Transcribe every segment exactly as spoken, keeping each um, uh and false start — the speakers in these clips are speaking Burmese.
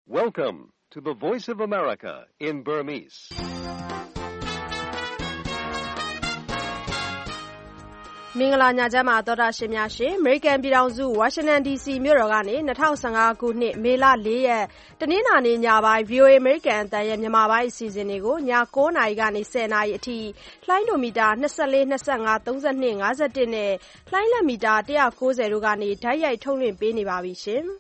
Welcome to the Voice of America in Burmese. ။မင်္ဂလာညချမ်းပါသောတာရှင်များရှင်။ American ပြည်ထောင်စု Washington ဒီ စီ မြို့တော်ကနေ၂၀၁၅ခုနှစ်မေလ၄ရက်တနင်္လာနေ့ညပိုင်း ဗွီအိုအေ American အသံရဲ့မြန်မာပိုင်းအစီအစဉ်တွေကိုည၉နာရီကနေ၁၀နာရီအထိလှိုင်းဒိုမီတာ၂၄၊၂၅၊၃၂၊၅၁နဲ့လှိုင်းလက်မီတာ၁၉၀တို့ကနေဓာတ်ရိုက်ထုတ်လွှင့်ပေးနေပါပြီရှင်။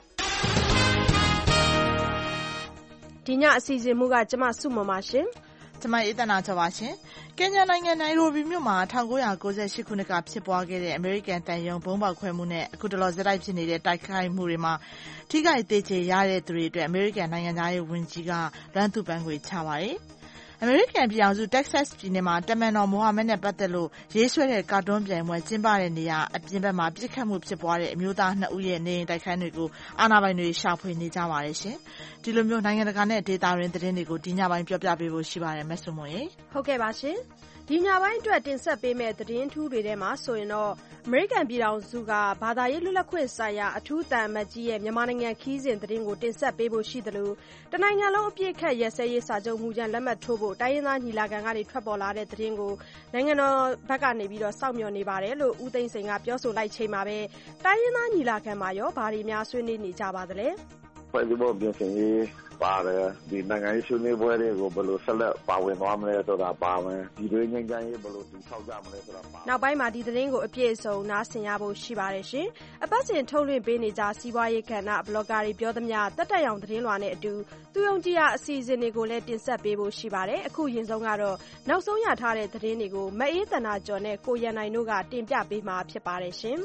ဒီညအစီအစဉ်မှုကကျမစုမပါရှင်။ကျမအေးသနာကျော်ပါရှင်။ကင်ညာနိုင်ငံနိုင်ရိုဘီမြို့မှာ၁၉၉၈ခုနှစ်ကဖြစ်ပွားခဲ့တဲ့အမေရိကန်တန်ယုံဘုံပေါက်ခွဲမှုနဲ့အခုတလောဇက်တိုက်ဖြစ်နေတဲ့တိုက်ခိုက်မှုတွေမှာထိခိုက်သေးချေရတဲ့သူတွေအတွက်အမေရိကန်နိုင်ငံသားရေးဝန်ကြီးကလွမ်းသူ့ပန်းခွေချပါတယ်။အမေရိကန်ပြည်ထောင်စုတက္ကဆက်ပြည်နယ်မှာတမန်တော်မိုဟာမက်နဲ့ပတ်သက်လို့ရေးဆွဲတဲ့ကာတွန်းပြိုင်ပွဲကျင်းပတဲ့နေရာအပြင်ဘက်မှာပြစ်ခတ်မှုဖြစ်ပွားတဲ့အမျိုးသားနှစ်ဦးရဲ့နေအိမ်တိုက်ခိုက်တွေကိုအာဏာပိုင်တွေရှာဖွေနေကြပါတယ်ရှင်။ဒီလိုမျိုးနိုင်ငံတကာနဲ့ဒေသတွင်းသတင်းတွေကိုဒီညပိုင်းပြောပြပေးဖို့ရှိပါတယ်မဆုမွန်ရေ။ဟုတ်ကဲ့ပါရှင်။ဒီညပိုင်းအတွက်တင်ဆက်ပေးမယ့်သတင်းထူးတွေထဲမှာဆိုရင်တော့အမေရိကန်ပြည်ထောင်စုကဘာသာရေးလွတ်လပ်ခွင့်ဆိုင်ရာအထူးတန်အမတ်ကြီးရဲ့မြန်မာနိုင်ငံခီးစဉ်သတင်းကိုတင်ဆက်ပေးဖို့ရှိသလိုတနိုင်ငံလုံးအပြည့်ခတ်ရဲစဲရေးစာချုပ်မူကြမ်းလက်မှတ်ထိုးဖို့တိုင်းရင်းသားညီလာခံကနေထွက်ပေါ်လာတဲ့သတင်းကိုနိုင်ငံတော်ဘက်ကနေပြီးတော့စောင့်မျှော်နေပါတယ်လို့ဦးသိန်းစိန်ကပြောဆိုလိုက်ချိန်မှာပဲတိုင်းရင်းသားညီလာခံမှာရောဘာတွေများဆွေးနွေးနေကြပါသလဲ။ဖွဲ့စည်းပုံပြင်ဆင်ရေးပါတယ်ဒီနိုင်ငံရေးဆွေးနွေးပွဲတွေကိုဘယ်လိုဆက်လက်ပါဝင်သွားမလဲဆိုတာပါမယ်ဒီတွေငြိမ်းချမ်းရေးဘယ်လိုတည်ဆောက်ကြမလဲဆိုတာပါနောက်ပိုင်းမှာဒီသတင်းကိုအပြည့်အစုံနားဆင်ရဖို့ရှိပါတယ်ရှင်အပတ်စဉ်ထုတ်လွှင့်ပေးနေကြစီးပွားရေးကဏ္ဍဘလော့ဂါတွေပြောသမျှတက်တက်ရောင်သတင်းလွှာနဲ့အတူသူယုံကြည်ရာအစီအစဉ်တွေကိုလည်းတင်ဆက်ပေးဖို့ရှိပါတယ်အခုရင်ဆုံးကတော့နောက်ဆုံးရထားတဲ့သတင်းတွေကိုမအေးသနာကျော်နဲ့ကိုရန်နိုင်တို့ကတင်ပြပေးမှာဖြစ်ပါတယ်ရှင်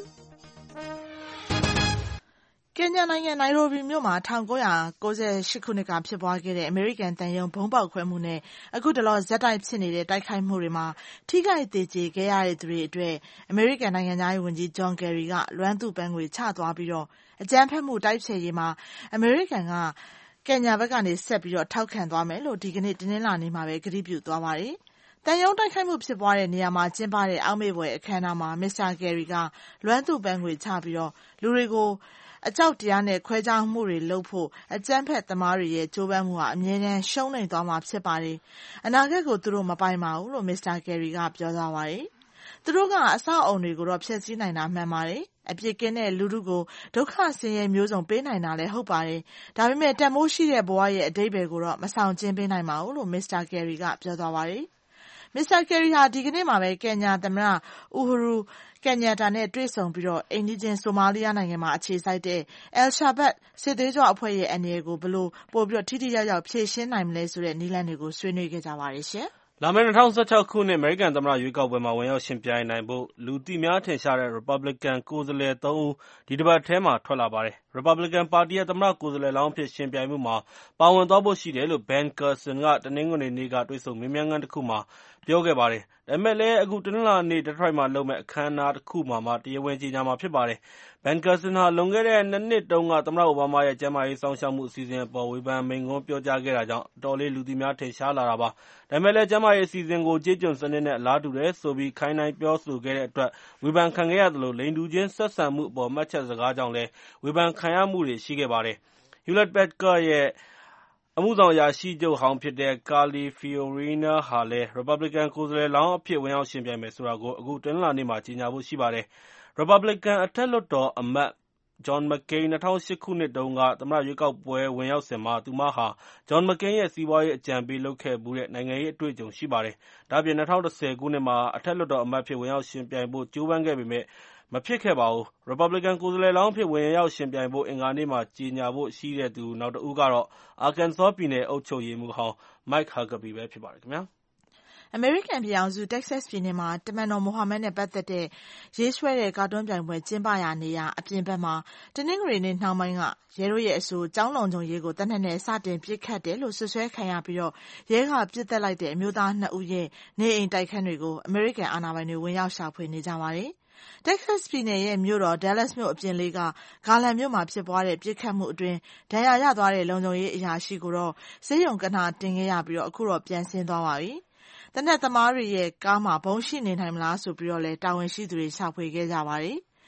ကင်ညာနိုင်ငံနိုင်ရိုဘီမြို့မှာ၁၉၉၈ခုနှစ်ကဖြစ်ပွားခဲ့တဲ့အမေရိကန်တန်ယုံဘုံပေါက်ခွဲမှုနဲ့အခုတလောဇက်တိုက်ဖြစ်နေတဲ့တိုက်ခိုက်မှုတွေမှာထိခိုက်သေကျေခဲ့ရတဲ့သူတွေအတွက်အမေရိကန်နိုင်ငံသားရေးဝန်ကြီးဂျွန်ကယ်ရီကလွမ်းသူ့ပန်းခွေချသွားပြီးတော့အကြမ်းဖက်မှုတိုက်ဖျက်ရေးမှာအမေရိကန်ကကင်ညာဘက်ကနေဆက်ပြီးတော့ထောက်ခံသွားမယ်လို့ဒီကနေ့တင်းနှင်းလာနေမှာပဲကတိပြုသွားပါတယ်။တန်ယုံတိုက်ခိုက်မှုဖြစ်ပွားတဲ့နေရာမှာကျင်းပတဲ့အောက်မေ့ပွဲအခမ်းအနားမှာမစ္စတာကယ်ရီကလွမ်းသူ့ပန်းခွေချပြီးတော့လူတွေကိုအကြောက်တရားနဲ့ခွဲခြားမှုတွေလုပ်ဖို့အကြမ်းဖက်သမားတွေရဲ့ကြိုးပမ်းမှုဟာအမြဲတမ်းရှုံးနိမ့်သွားမှာဖြစ်ပါတယ်။အနာဂတ်ကိုသူတို့မပိုင်ပါဘူးလို့မစ္စတာကယ်ရီကပြောသွားပါတယ်။သူတို့ကအဆောက်အုံတွေကိုတော့ဖျက်ဆီးနိုင်တာမှန်ပါတယ်။အပြစ်ကင်းတဲ့လူထုကိုဒုက္ခဆင်းရဲမျိုးစုံပေးနိုင်တာလည်းဟုတ်ပါတယ်။ဒါပေမဲ့တန်မိုးရှိတဲ့ဘဝရဲ့အဓိပ္ပာယ်ကိုတော့မဆောင်ကျဉ်ပေးနိုင်ပါဘူးလို့မစ္စတာကယ်ရီကပြောသွားပါတယ်။မစ္စတာကယ်ရီဟာဒီကနေ့မှာပဲကင်ညာသမ္မတအူဟူရူကင်ညာတာနဲ့တွေ့ဆုံပြီးတော့အိမ်နီးချင်းဆိုမာလီယာနိုင်ငံမှာအခြေစိုက်တဲ့အယ်ရှာဘတ်စစ်သွေးကြွအဖွဲ့ရဲ့အန္တရာယ်ကိုဘယ်လိုပို့ပြီးတော့ထိထိရောက်ရောက်ဖြေရှင်းနိုင်မလဲဆိုတဲ့နည်းလမ်းတွေကိုဆွေးနွေးခဲ့ကြပါတယ်ရှင်။လာမယ့်၂၀၁၆ခုနှစ်အမေရိကန်သမ္မတရွေးကောက်ပွဲမှာဝင်ရောက်ယှဉ်ပြိုင်နိုင်ဖို့လူသိများထင်ရှားတဲ့ Republican ကိုယ်စားလှယ်သုံးဦးဒီတပတ်ထဲမှာထွက်လာပါတယ်။ Republican ပါတီရဲ့သမ္မတကိုယ်စားလှယ်လောင်းအဖြစ်ယှဉ်ပြိုင်မှုမှာပါဝင်သွားဖို့ရှိတယ်လို့ Ben Carson ကတနင်္ဂနွေနေ့ကတွေ့ဆုံမေးမြန်းခန်းတခုမှာပြောခဲ့ပါတယ်။ဒါပေမဲ့လည်းအခုတနင်္လာနေ့ Detroit မှာလုပ်မယ့်အခမ်းအနားတခုမှာမှတရားဝင်ကြေညာမှာဖြစ်ပါတယ်။ Ben Carson ဟာလွန်ခဲ့တဲ့နှစ်နှစ်တုန်းကသမ္မတအိုဘားမားရဲ့ကျန်းမာရေးစောင့်ရှောက်မှုအစီအစဉ်အပေါ်ဝေဖန်မိန့်ခွန်းပြောကြားခဲ့တာကြောင့်အတော်လေးလူသိများထင်ရှားလာတာပါ။ဒါပေမဲ့လည်းကျန်းမာရေးအစီအစဉ်ကိုကျေးကျွန်စနစ်နဲ့အလားတူတယ်ဆိုပြီးခိုင်းနှိုင်းပြောဆိုခဲ့တဲ့အတွက်ဝေဖန်ခံခဲ့ရသလိုလိင်တူချင်းဆက်ဆံမှုအပေါ်မှတ်ချက်စကားကြောင့်လည်းဝေဖန်ခံရမှုတွေရှိခဲ့ပါတယ်။ Hewlett Packard ရဲ့အမှုဆောင်အရာရှိချုပ်ဟောင်းဖြစ်တဲ့ Carly Fiorina ဟာလည်း Republican ကိုယ်စားလှယ်လောင်းအဖြစ်ဝင်ရောက်ယှဉ်ပြိုင်မယ်ဆိုတာကိုအခုတနင်္လာနေ့မှာကြေညာဖို့ရှိပါတယ်။ Republican အထက်လွှတ်တော်အမတ်John McCain ၂၀၀၈ခုနှစ်တုန်းကသမ္မတရွေးကောက်ပွဲဝင်ရောက်စဉ်မှာသူမဟာ John McCain ရဲ့စီးပွားရေးအကြံပေးလုပ်ခဲ့ဖူးတဲ့နိုင်ငံရေးအတွေ့အကြုံရှိပါတယ်။ဒါ့အပြင်၂၀၁၀ခုနှစ်မှာအထက်လွှတ်တော်အမတ်ဖြစ်ဝင်ရောက်ယှဉ်ပြိုင်ဖို့ကြိုးပမ်းခဲ့ပေမဲ့မဖြစ်ခဲ့ပါဘူး။ Republican ကိုယ်စားလှယ်လောင်းအဖြစ်ဝင်ရောက်ယှဉ်ပြိုင်ဖို့အင်္ဂါနေ့မှာကြေညာဖို့ရှိတဲ့သူနောက်တဦးကတော့ Arkansas ပြည်နယ်အုပ်ချုပ်ရေးမှူးဟောင်း Mike Huckabee ပဲဖြစ်ပါတယ်ခင်ဗျာ။အမေရိကန်ပြည်ထောင်စုတက္ကဆက်ပြည်နယ်မှာတမန်တော်မိုဟာမက်နဲ့ပတ်သက်တဲ့ရေးဆွဲတဲ့ကာတွန်းပြိုင်ပွဲကျင်းပရာနေရာအပြင်ဘက်မှာတနင်္ဂနွေနေ့နှောင်းပိုင်းကရဲတို့ရဲ့အဆိုကျောင်းလုံခြုံရေးကိုတပ်နဲ့စတင်ပစ်ခတ်တယ်လို့ဆွဆွဲခံရပြီးတော့ရဲကပြစ်တက်လိုက်တဲ့အမျိုးသားနှစ်ဦးရဲ့နေအိမ်တိုက်ခန်းတွေကိုအမေရိကန်အာဏာပိုင်တွေဝင်ရောက်ရှာဖွေနေကြပါတယ်။တက္ကဆက်ပြည်နယ်ရဲ့မြို့တော် Dallas မြို့အပြင်လေးကဂါလန်မြို့မှာဖြစ်ပွားတဲ့ပစ်ခတ်မှုအတွင်းဒဏ်ရာရသွားတဲ့လုံခြုံရေးအရာရှိကိုတော့ဆေးရုံကနာတင်ခဲ့ရပြီးတော့အခုတော့ပြန်ဆင်းသွားပါပြီ။တနက်သမားတွေရဲ့ကားမှာဘုံရှိနေနိုင်မလားဆိုပြီးတော့လဲတာဝန်ရှိသူတွေရှာဖွေခဲ့ကြပါတယ်။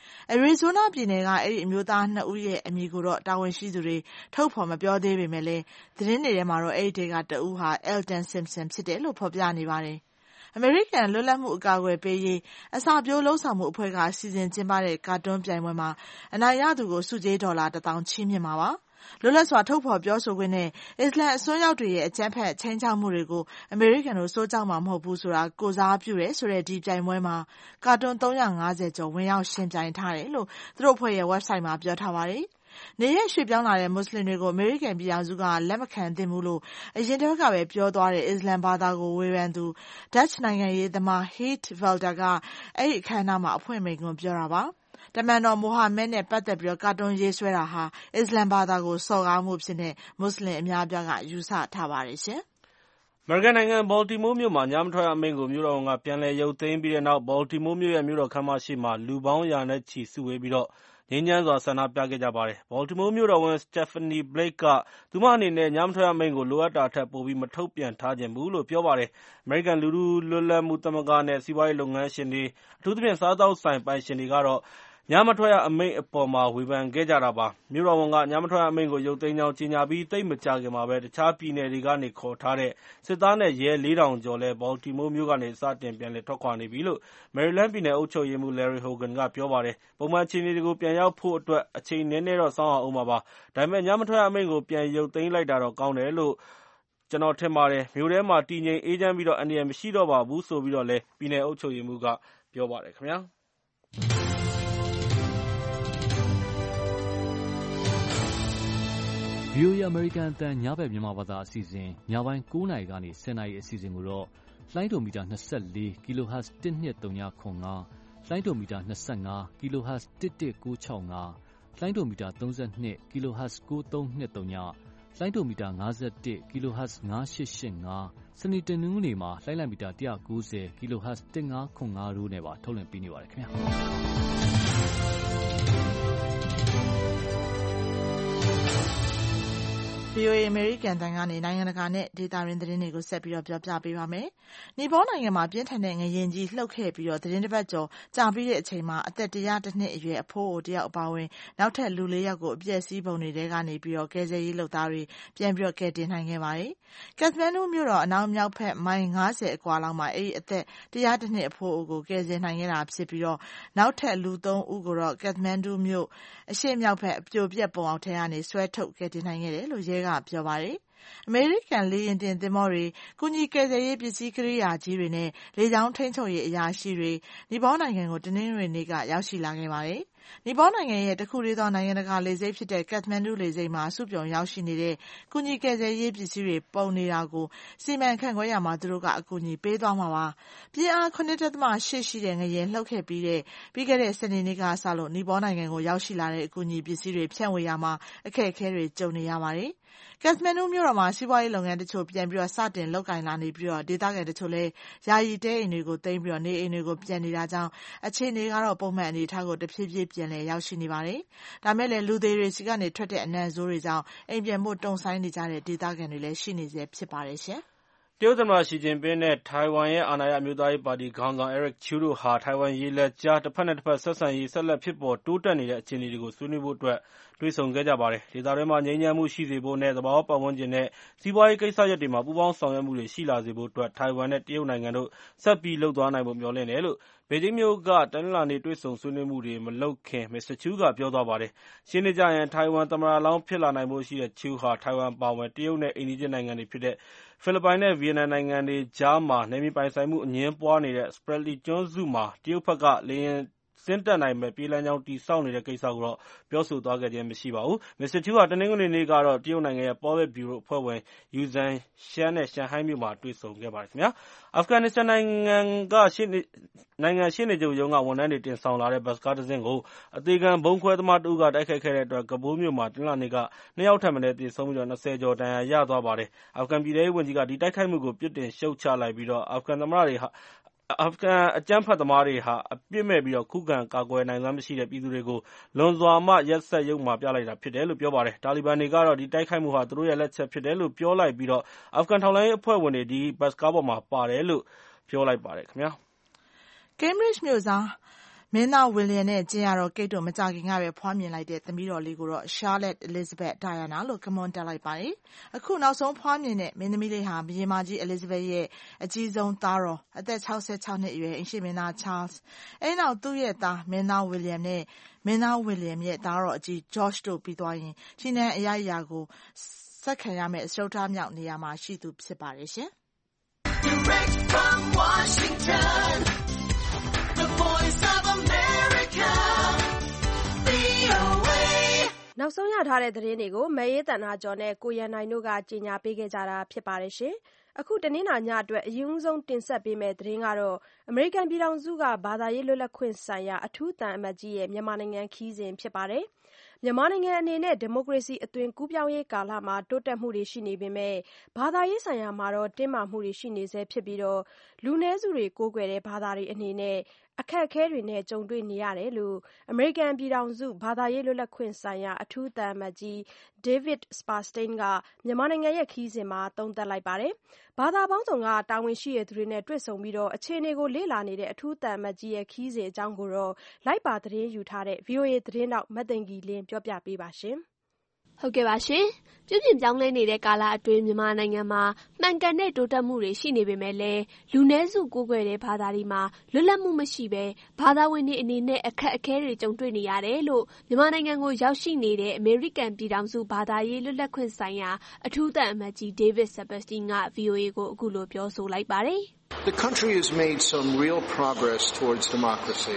။ Arizona ပြည်နယ်ကအဲ့ဒီအမျိုးသားနှစ်ဦးရဲ့အမည်ကိုတော့တာဝန်ရှိသူတွေထုတ်ဖော်မပြောသေးပေမဲ့လည်းသတင်းတွေထဲမှာတော့အဲ့ဒီတွေကတဦးဟာ Elton Simpson ဖြစ်တယ်လို့ဖော်ပြနေပါတယ်။ အမေရိကန်လွတ်လပ်မှုအကာအကွယ်ပေးရေးအစာပြိုးလှုပ်ဆောင်မှုအဖွဲ့ကစီစဉ်ကျင်းပတဲ့ကာတွန်းပြိုင်ပွဲမှာအနိုင်ရသူကိုစုကြေးဒေါ်လာတစ်သောင်းချီးမြှင့်မှာပါ။လွတ်လပ်စွာထုတ်ဖော်ပြောဆိုခွင့်နဲ့အစ္စလမ်အစွန်းရောက်တွေရဲ့အကြမ်းဖက်ချိန်ချောက်မှုတွေကိုအမေရိကန်တို့စိုးကြောက်မှာမဟုတ်ဘူးဆိုတာကိုစားပြုတယ်ဆိုတဲ့ဒီပြိုင်ပွဲမှာကာတွန်းသုံးရာငါးဆယ်ကျော်ဝင်ရောက်ရှင်ပြိုင်ထားတယ်လို့သူတို့အဖွဲ့ရဲ့ website မှာပြောထားပါတယ်။နေရရွှေ့ပြောင်းလာတဲ့မွတ်စလင်တွေကိုအမေရိကန်ပြည်ထောင်စုကလက်မခံသင့်ဘူးလို့အရင်တည်းကပဲပြောသွားတဲ့အစ္စလမ်ဘာသာကိုဝေဖန်သူ Dutch နိုင်ငံရေးသမား Geert Wilders ကအဲ့ဒီအခမ်းအနားမှာအဖွင့်မိန့်ခွန်းပြောတာပါ။တမန်တော်မိုဟာမက်နဲ့ပတ်သက်ပြီးကာတွန်းရေးဆွဲတာဟာအစ္စလမ်ဘာသာကိုစော်ကားမှုဖြစ်တဲ့မွတ်စလင်အများအပြားကယူဆထားပါတယ်ရှင်။အမေရိကန်နိုင်ငံဘော်တီမိုးမြို့မှာညမထွက်ရအမိန့်ကိုမြို့တော်ဝန်ကပြန်လည်ရုပ်သိမ်းပြီးတဲ့နောက်ဘော်တီမိုးမြို့ရဲ့မြို့တော်ခမ်းမရှိမှာလူပေါင်းရာနဲ့ချီစုဝေးပြီးတော့ငြိမ်းချမ်းစွာဆန္ဒပြခဲ့ကြပါတယ်။ဘော်တီမိုးမြို့တော်ဝန် Stephanie Blake ကသူမအနေနဲ့ညမထွက်ရအမိန့်ကိုလိုအပ်တာထက်ပိုပြီးမထုတ်ပြန်ထားချင်ဘူးလို့ပြောပါတယ်။အမေရိကန်လူထုလွတ်လပ်မှုသမဂ္ဂနဲ့စီးပွားရေးလုပ်ငန်းရှင်တွေအထူးသဖြင့်စားသောက်ဆိုင်ပိုင်ရှင်တွေကတော့ညမထွက်ရအမိန့်အပေါ်မှာဝေဖန်ခဲ့ကြတာပါ။မြို့တော်ဝန်ကညမထွက်ရအမိန့်ကိုရုပ်သိမ်းကြောင်းကြေညာပြီးသိပ်မကြာခင်မှာပဲတခြားပြည်နယ်တွေကနေခေါ်ထားတဲ့စစ်သားနဲ့ရဲလေးထောင်ကျော်လည်းဘော်တီမိုးမြို့ကနေစတင်ပြန်လည်ထွက်ခွာနေပြီလို့မယ်ရီလန်းပြည်နယ်အုပ်ချုပ်ရေးမှူး Larry Hogan ကပြောပါတယ်။ပုံမှန်အခြေအနေတွေကိုပြန်ရောက်ဖို့အတွက်အချိန်နည်းနည်းတော့စောင့်ရဦးမှာပါ။ဒါပေမဲ့ညမထွက်ရအမိန့်ကိုပြန်ရုပ်သိမ်းလိုက်တာတော့ကောင်းတယ်လို့ကျနော်ထင်ပါတယ်။မြို့ထဲမှာတည်ငြိမ်အေးချမ်းပြီးတော့အန္တရာယ်မရှိတော့ပါဘူးဆိုပြီးတော့လည်းပြည်နယ်အုပ်ချုပ်ရေးမှူးကပြောပါတယ်ခင်ဗျာ။ဗီအိုအေ အမေရိကန်အသံညဘက်မြန်မာဘာသာအစီအစဉ်ညပိုင်းကိုးနာရီကနေဆယ်နာရီအစီအစဉ်ကိုတော့လိုင်းဒိုမီတာ၂၄ kHz တစ်နှစ်၃၀ခွန်ငါလိုင်းဒိုမီတာ၂၅ kHz တစ်တစ်ကိုး၆၅လိုင်းဒိုမီတာ၃၂ kHz ကိုးသုံး၂၃လိုင်းဒိုမီတာ၅၁ kHz ၅၈၈၅စနေတနင်္ဂနွေမှာလိုင်းလံမီတာ၁၉၀ kHz တစ်ငါးခွန်ငါတို့နဲ့ပါထုတ်လွှင့်ပေးနေပါတယ်ခင်ဗျာဗီအိုအေအမေရိကန်တန်ကနေနိုင်ငံတကာနဲ့ဒေသရင်းသတင်းတွေကိုဆက်ပြီးတော့ပြောပြပေးပါမယ်။နီပေါနိုင်ငံမှာပြင်းထန်တဲ့ငရင်ကြီးလှုပ်ခဲ့ပြီးတော့သတင်းတစ်ပတ်ကျော်ကြာပြီးတဲ့အချိန်မှာအသက်၁၀၁နှစ်အရွယ်အဖိုးအိုတယောက်အပါအဝင်နောက်ထပ်လူလေးယောက်ကိုအပျက်စီးပုံတွေထဲကနေပြီးတော့ကယ်ဆယ်ရေးလုပ်သားတွေပြန်ပြီးတော့ကယ်တင်နိုင်ခဲ့ပါတယ်။ကက်သမန်ဒူမြို့တော်အနောက်မြောက်ဘက်မိုင်၅၀အကွာလောက်မှာအဲဒီအသက်၁၀၁နှစ်အဖိုးအိုကိုကယ်ဆယ်နိုင်ခဲ့တာဖြစ်ပြီးတော့နောက်ထပ်လူသုံးဦးကိုတော့ကက်သမန်ဒူမြို့အရှေ့မြောက်ဘက်အပြိုပြက်ပုံအောက်ထဲကနေဆွဲထုတ်ကယ်တင်နိုင်ခဲ့တယ်လို့ရဲကပြောပါတယ်။အမေရိကန်လေယာဉ်တင်သင်္ဘောတွေကူညီကယ်ဆယ်ရေးပစ္စည်းကိရိယာကြီးတွေနဲ့လေကြောင်းထိန်းချုပ်ရေးအရာရှိတွေနီပေါနိုင်ငံကိုတနင်္ဂနွေနေ့ကရောက်ရှိလာခဲ့ပါတယ်။နီပေါနိုင်ငံရဲ့တခုတည်းသောနိုင်ငံတကာလေဆိပ်ဖြစ်တဲ့ကက်သမန်ဒူလေဆိပ်မှာစုပြုံရောက်ရှိနေတဲ့ကူညီကယ်ဆယ်ရေးပစ္စည်းတွေပုံနေတာကိုစီမံခန့်ခွဲရမှာသူတို့ကအကူအညီပေးသွားမှာပါ။ပြင်းအား ၇.၈ ရှိတဲ့ငရင်လှုပ်ခဲ့ပြီးတဲ့ပြီးခဲ့တဲ့စနေနေ့ကစလို့နီပေါနိုင်ငံကိုရောက်ရှိလာတဲ့အကူအညီပစ္စည်းတွေဖြန့်ဝေရမှာအခက်အခဲတွေကြုံနေရပါတယ်။ကက်သမန်ဒူမြို့တော်မှာစီးပွားရေးလုပ်ငန်းတချို့ပြန်ပြီးတော့စတင်လုပ်ကိုင်လာနေပြီးတော့ဒေသခံတချို့လည်းယာယီတဲအိမ်တွေကိုသိမ်းပြီးတော့နေအိမ်တွေကိုပြန်နေတာကြောင့်အခြေအနေကတော့ပုံမှန်အနေအထားကိုတဖြည်းဖြည်းပြန်လည်ရောက်ရှိနေပါတယ်။ဒါမဲ့လည်းလူသေးတွေစီကနေထွက်တဲ့အနံ့ဆိုးတွေကြောင့်အိမ်ပြန်ဖို့တုံဆိုင်နေကြတဲ့ဒေသခံတွေလည်းရှိနေစေဖြစ်ပါတယ်ရှင်။တရုတ်သမ္မတရှီကျင်ပင်းနဲ့ထိုင်ဝမ်ရဲ့အာဏာရအမျိုးသားရေးပါတီခေါင်းဆောင် Eric Chu တို့ဟာထိုင်ဝမ်ရေလက်ကြားတစ်ဖက်နဲ့တစ်ဖက်ဆက်ဆံရေးဆက်လက်ဖြစ်ပေါ်တိုးတက်နေတဲ့အခြေအနေတွေကိုဆွေးနွေးဖို့အတွက်တွေ့ဆုံခဲ့ကြပါတယ်။ဒေသတွင်းမှာငြိမ်းချမ်းမှုရှိစေဖို့နဲ့သဘာဝပတ်ဝန်းကျင်နဲ့စီးပွားရေးကိစ္စရပ်တွေမှာပူးပေါင်းဆောင်ရွက်မှုတွေရှိလာစေဖို့အတွက်ထိုင်ဝမ်နဲ့တရုတ်နိုင်ငံတို့ဆက်ပြီးလုပ်သွားနိုင်ဖို့မျှော်လင့်တယ်လို့ဘေဂျင်းမြို့ကတနင်္လာနေ့တွေ့ဆုံဆွေးနွေးမှုတွေမလုပ်ခင်မစ္စတာ Chu ကပြောသွားပါတယ်။ရှင်းနေကြရင်ထိုင်ဝမ်သမ္မတလောင်းဖြစ်လာနိုင်ဖို့ရှိတဲ့ Chu ဟာထိုင်ဝမ်ပါဝင်တရုတ်နဲ့အိမ်နီးချင်းနိုင်ငံတွေဖြစ်တဲ့ဖိလစ်ပိုင်နဲ့ဗီယက်နမ်နိုင်ငံတွေကြားမှာနယ်မြေပိုင်ဆိုင်မှုအငြင်းပွားနေတဲ့ Spratly ကျွန်းစုမှာတရုတ်ဘက်ကလေယာဉ်ဆင်းတက်နိုင်မယ့်ပြေးလမ်းကြောင်းတည်ဆောက်နေတဲ့ကိစ္စကိုတော့ပြောဆိုသွားခဲ့ခြင်းမရှိပါဘူး။မစ္စတာ Chu ဟာတနင်္ဂနွေနေ့ကတော့တရုတ်နိုင်ငံရဲ့ပေါ်လစ်ဗျူရိုအဖွဲ့ဝင် Yu Zhanshan နဲ့ရှန်ဟိုင်းမြို့မှာတွေ့ဆုံခဲ့ပါတယ်ခင်ဗျာ။အာဖဂန်နစ္စတန်နိုင်ငံကရှေ့နေနိုင်ငံရှေ့နေချုပ်ရုံးကဝန်ထမ်းတွေတင်ဆောင်လာတဲ့ဘတ်စ်ကားတစ်စင်းကိုအသေခံဗုံးခွဲသမားတဦးကတိုက်ခိုက်ခဲ့တဲ့အတွက်ကဘူးမြို့မှာတနင်္လာနေ့ကနှစ်ယောက်ထပ်မံသေဆုံးပြီးတော့၂၀ကျော်ဒဏ်ရာရသွားပါတယ်။အာဖဂန်ပြည်ထဲရေးဝန်ကြီးကဒီတိုက်ခိုက်မှုကိုပြစ်တင်ရှုတ်ချလိုက်ပြီးတော့အာဖဂန်သမ္မတတွေဟာအာဖဂန်အကြမ်းဖက်သမားတွေဟာအပြစ်မဲ့ပြီးတော့ခုခံကာကွယ်နိုင်စွမ်းမရှိတဲ့ပြည်သူတွေကိုလွန်စွာမှရက်စက်ယုတ်မာပြလိုက်တာဖြစ်တယ်လို့ပြောပါတယ်။တာလီဘန်တွေကတော့ဒီတိုက်ခိုက်မှုဟာသူတို့ရဲ့လက်ချက်ဖြစ်တယ်လို့ပြောလိုက်ပြီးတော့အာဖဂန်ထောက်လှမ်းရေးအဖွဲ့ဝင်တွေဒီဘတ်စ်ကားပေါ်မှာပါတယ်လို့ပြောလိုက်ပါတယ်ခင်ဗျာ။ Cambridge မြို့စားမင်းသားဝီလီယံနဲ့ကျင်းရတော့ကိတ်တို့မကြခင်ကပဲဖွားမြင်လိုက်တဲ့သမီးတော်လေးကိုတော့ Charlotte Elizabeth Diana လို့ကမွန်တက်လိုက်ပါတယ်။အခုနောက်ဆုံးဖွားမြင်တဲ့မင်းသမီးလေးဟာဘုရင်မကြီး Elizabeth ရဲ့အကြီးဆုံးသားတော်အသက်၆၆နှစ်အရွယ်အိမ်ရှေ့မင်းသား Charles အဲနောက်သူ့ရဲ့သားမင်းသားဝီလီယံနဲ့မင်းသားဝီလီယံရဲ့သားတော်အကြီး George တို့ပြီးသွားရင်ရှင်းတဲ့အရာရာကိုဆက်ခံရမယ့်စတုတ္ထမြောက်နေရာမှာရှိသူဖြစ်ပါတယ်ရှင်။ Direct from Washington, the voice of America, နောက်ဆုံးရထားတဲ့သတင်းတွေကိုမအေးသန္တာကျော်နဲ့ကိုရန်နိုင်တို့ကကြီးညာပေးခဲ့ကြတာဖြစ်ပါတယ်ရှင်။အခုတနင်္လာညအတွက်အရင်ဆုံးတင်ဆက်ပေးမယ့်သတင်းကတော့အမေရိကန်ပြည်ထောင်စုကဘာသာရေးလွတ်လပ်ခွင့်ဆိုင်ရာအထူးသံအမတ်ကြီးရဲ့မြန်မာနိုင်ငံခီးစဉ်ဖြစ်ပါတယ်။မြန်မာနိုင်ငံအနေနဲ့ဒီမိုကရေစီအသွင်ကူးပြောင်းရေးကာလမှာတိုးတက်မှုတွေရှိနေပေမဲ့ဘာသာရေးဆိုင်ရာမှာတော့တင်းမာမှုတွေရှိနေဆဲဖြစ်ပြီးတော့လူနည်းစုတွေကိုးကွယ်တဲ့ဘာသာတွေအနေနဲ့အခက်အခဲတွေနဲ့ကြုံတွေ့နေရတယ်လို့အမေရိကန်ပြည်ထောင်စုဘာသာရေးလွတ်လပ်ခွင့်ဆိုင်ရာအထူးသံအမတ်ကြီး David Sperstein ကမြန်မာနိုင်ငံရဲ့ခီးစဉ်မှာသုံးသပ်လိုက်ပါတယ်။ဘာသာပေါင်းစုံကတာဝန်ရှိတဲ့သူတွေနဲ့တွေ့ဆုံပြီးတော့အခြေအနေကိုလေ့လာနေတဲ့အထူးသံအမတ်ကြီးရဲ့ခီးစဉ်အကြောင်းကိုတော့လိုက်ပါသတင်းယူထားတဲ့ ဗွီအိုအေ သတင်းတောက်မသိင်္ဂီလင်းပြောပြပေးပါရှင်။ဟုတ်ကဲ့ပါရှင်။ပြုပြင်ပြောင်းလဲနေတဲ့ကာလအတွင်းမြန်မာနိုင်ငံမှာမှန်ကန်တဲ့တိုးတက်မှုတွေရှိနေပေမဲ့လည်းလူနည်းစုကိုးကွယ်တဲ့ဘာသာတွေမှာလွတ်လပ်မှုမရှိဘဲဘာသာဝင်တွေအနေနဲ့အခက်အခဲတွေကြုံတွေ့နေရတယ်လို့မြန်မာနိုင်ငံကိုရောက်ရှိနေတဲ့အမေရိကန်ပြည်ထောင်စုဘာသာရေးလွတ်လပ်ခွင့်ဆိုင်ရာအထူးသံအမတ်ကြီး David Sperstein က ဗွီအိုအေကိုအခုလိုပြောဆိုလိုက်ပါတယ်။ The country has made some real progress towards democracy,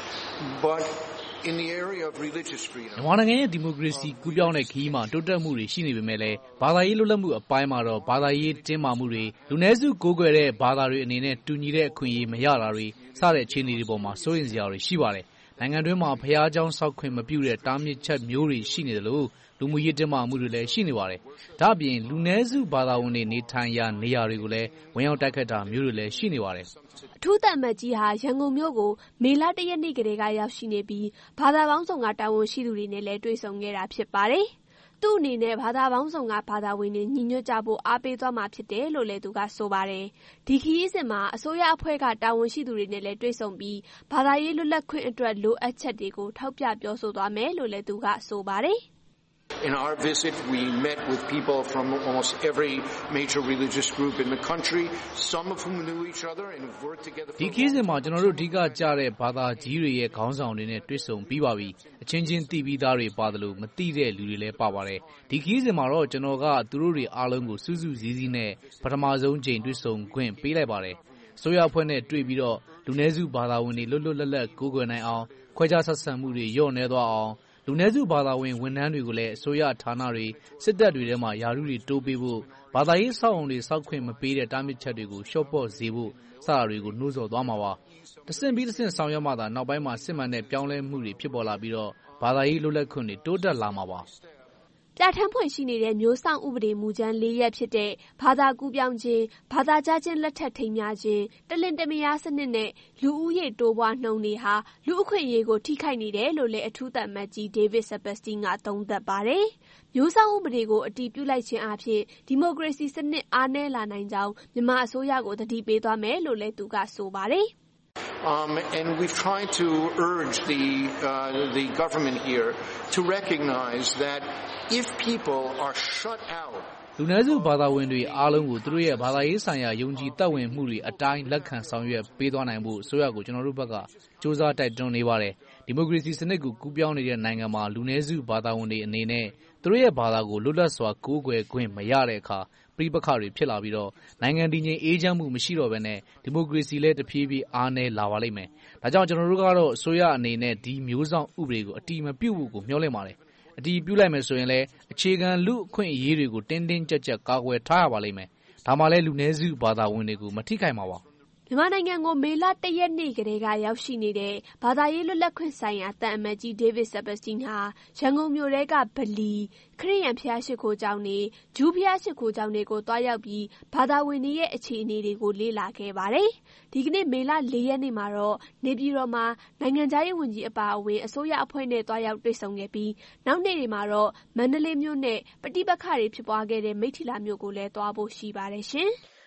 but in the area of religious freedom မြန်မာနိုင်ငံရဲ့ဒီမိုကရေစီကူးပြောင်းတဲ့ခရီးမှာတိုးတက်မှုတွေရှိနေပေမဲ့လည်းဘာသာရေးလွတ်လပ်မှုအပိုင်းမှာတော့ဘာသာရေးတင်းမာမှုတွေလူနည်းစုကိုးကွယ်တဲ့ဘာသာတွေအနေနဲ့တူညီတဲ့အခွင့်အရေးမရတာတွေစတဲ့အခြေအနေတွေပေါ်မှာစိုးရိမ်စရာတွေရှိပါတယ်။နိုင်ငံတွင်းမှာဖျားเจ้าဆောက်ခွင့်မပြုတဲ့တားမြစ်ချက်မျိုးတွေရှိနေတယ်လို့လူမှုရေးတင်းမာမှုတွေလည်းရှိနေပါတယ်။ဒါ့အပြင်လူနည်းစုဘာသာဝင်တွေနေထိုင်ရာနေရာတွေကိုလည်းဝင်ရောက်တိုက်ခတ်တာမျိုးတွေလည်းရှိနေပါတယ်။အထူးသံအမတ်ကြီးဟာရန်ကုန်မြို့ကိုမေလတရက်နေ့ကလေးကရောက်ရှိနေပြီးဘာသာပေါင်းစုံကတာဝန်ရှိသူတွေနဲ့လည်းတွေ့ဆုံခဲ့တာဖြစ်ပါတယ်။သူ့အနေနဲ့ဘာသာပေါင်းစုံကဘာသာဝင်တွေညီညွတ်ကြဖို့အားပေးသွားမှာဖြစ်တယ်လို့လည်းသူကဆိုပါတယ်။ဒီခရီးစဉ်မှာအစိုးရအဖွဲ့ကတာဝန်ရှိသူတွေနဲ့လည်းတွေ့ဆုံပြီးဘာသာရေးလွတ်လပ်ခွင့်အတွက်လိုအပ်ချက်တွေကိုထောက်ပြပြောဆိုသွားမယ်လို့လည်းသူကဆိုပါတယ်။ In our visit, we met with people from almost every major religious group in the country, some of whom knew each other and worked together. ဒီခီးစဉ်မှာကျွန်တော်တို့အဓိကကြတဲ့ဘာသာကြီးတွေရဲ့ခေါင်းဆောင်တွေနဲ့တွေ့ဆုံပြီးပါပြီ။အချင်းချင်းသိပြီးသားတွေပါတယ်လို့မသိတဲ့လူတွေလည်းပါပါတယ်။ဒီခီးစဉ်မှာတော့ကျွန်တော်ကသူတို့တွေအားလုံးကိုစူးစူးစည်းစည်းနဲ့ပထမဆုံးချိန်တွေ့ဆုံခွင့်ပေးလိုက်ပါတယ်။ဆိုရအဖွဲ့နဲ့တွေ့ပြီးတော့လူနည်းစုဘာသာဝင်တွေလွတ်လွတ်လပ်လပ်ကိုးကွယ်နိုင်အောင်ခွဲခြားဆက်ဆံမှုတွေလျော့နေသွားအောင်လူနည်းစုဘာသာဝင်ဝန်ထမ်းတွေကိုလည်းအစိုးရဌာနတွေစစ်တပ်တွေထဲမှာယာရုတွေတိုးပေးဖို့ဘာသာရေးစောင့်အောင်တွေစောက်ခွင့်မပေးတဲ့တားမြစ်ချက်တွေကိုရှော့ပေါ့စေဖို့စတာတွေကိုနှိုးဆော်သွားမှာပါတဆင့်ပြီးတဆင့်ဆောင်ရွက်မှသာနောက်ပိုင်းမှာစစ်မှန်တဲ့ပြောင်းလဲမှုတွေဖြစ်ပေါ်လာပြီးတော့ဘာသာရေးလွတ်လပ်ခွင့်တွေတိုးတက်လာမှာပါပြဋ္ဌာန်းဖွင့်ရှိနေတဲ့မျိုးစောင့်ဥပဒေမူကြမ်း၄ရပ်ဖြစ်တဲ့ဘာသာကူးပြောင်းခြင်းဘာသာကြားခြင်းလက်ထက်ထိမ်းများခြင်းတလင်တမယားစနစ်နဲ့လူဦးရေတိုးပွားနှုန်းတွေဟာလူအခွင့်အရေးကိုထိခိုက်နေတယ်လို့လည်းအထူးသံအမတ်ကြီး David Sperstein ကသုံးသပ်ပါတယ်။မျိုးစောင့်ဥပဒေကိုအတည်ပြုလိုက်ခြင်းအပြင်ဒီမိုကရေစီစနစ်အားနည်းလာနိုင်ကြောင်းမြန်မာအစိုးရကိုသတိပေးသွားမယ်လို့လည်းသူကဆိုပါတယ်။ Um, and we've tried to urge the, uh, the government here to recognize that if people are shut out လူနည်းစုဘာသာဝင်တွေအားလုံးကိုသူတို့ရဲ့ဘာသာရေးဆိုင်ရာယုံကြည်သက်ဝင်မှုတွေအတိုင်းလက်ခံဆောင်ရွက်ပေးသွားနိုင်ဖို့ဆိုရကိုကျွန်တော်တို့ဘက်ကစ조사တိုက်တွန်းနေပါတယ်ဒီမိုကရေစီစနစ်ကိုကူးပြောင်းနေတဲ့နိုင်ငံမှာလူနည်းစုဘာသာဝင်တွေအနေနဲ့သူတို့ရဲ့ဘာသာကိုလွတ်လပ်စွာကိုးကွယ်ခွင့်မရတဲ့အခါပြိပခါတွေဖြစ်လာပြီးတော့နိုင်ငံတည်ငြိမ်အေးချမ်းမှုမရှိတော့ဘဲနဲ့ဒီမိုကရေစီလည်းတဖြည်းဖြည်းအားနည်းလာပါလိမ့်မယ်ဒါကြောင့်ကျွန်တော်တို့ကတော့အစိုးရအနေနဲ့ဒီမျိုးစောင့်ဥပဒေကိုအတိမပြုတ်ဖို့ကိုမျှော်လင့်ပါတယ်အတည်ပြုလိုက်မယ်ဆိုရင်လည်းအခြေခံလူအခွင့်အရေးတွေကိုတင်းတင်းကြပ်ကြပ်ကာကွယ်ထားရပါလိမ့်မယ်ဒါမှလည်းလူနည်းစုဘာသာဝင်တွေကိုမထိခိုက်မှာပါမြန်မာနိုင်ငံကိုမေလတရက်နေ့ကလေးကရောက်ရှိနေတဲ့ဘာသာရေးလွတ်လပ်ခွင့်ဆိုင်ရာတန်အမတ်ကြီး David Sperstein ဟာရန်ကုန်မြို့ထဲကဗလီခရစ်ယာန်ဘုရားရှိခိုးကျောင်းတွေဂျူးဘုရားရှိခိုးကျောင်းတွေကိုတွားရောက်ပြီးဘာသာဝင်တွေရဲ့အခြေအနေတွေကိုလေ့လာခဲ့ပါတယ်။ဒီကနေ့မေလ၄ရက်နေ့မှာတော့နေပြည်တော်မှာနိုင်ငံခြားရေးဝန်ကြီးအပါအဝင်အစိုးရအဖွဲ့နဲ့တွားရောက်တွေ့ဆုံခဲ့ပြီးနောက်နေ့တွေမှာတော့မန္တလေးမြို့နဲ့ပဋိပက္ခတွေဖြစ်ပွားခဲ့တဲ့မိထ္ထီလာမြို့ကိုလည်းတွားဖို့ရှိပါတယ်ရှင်။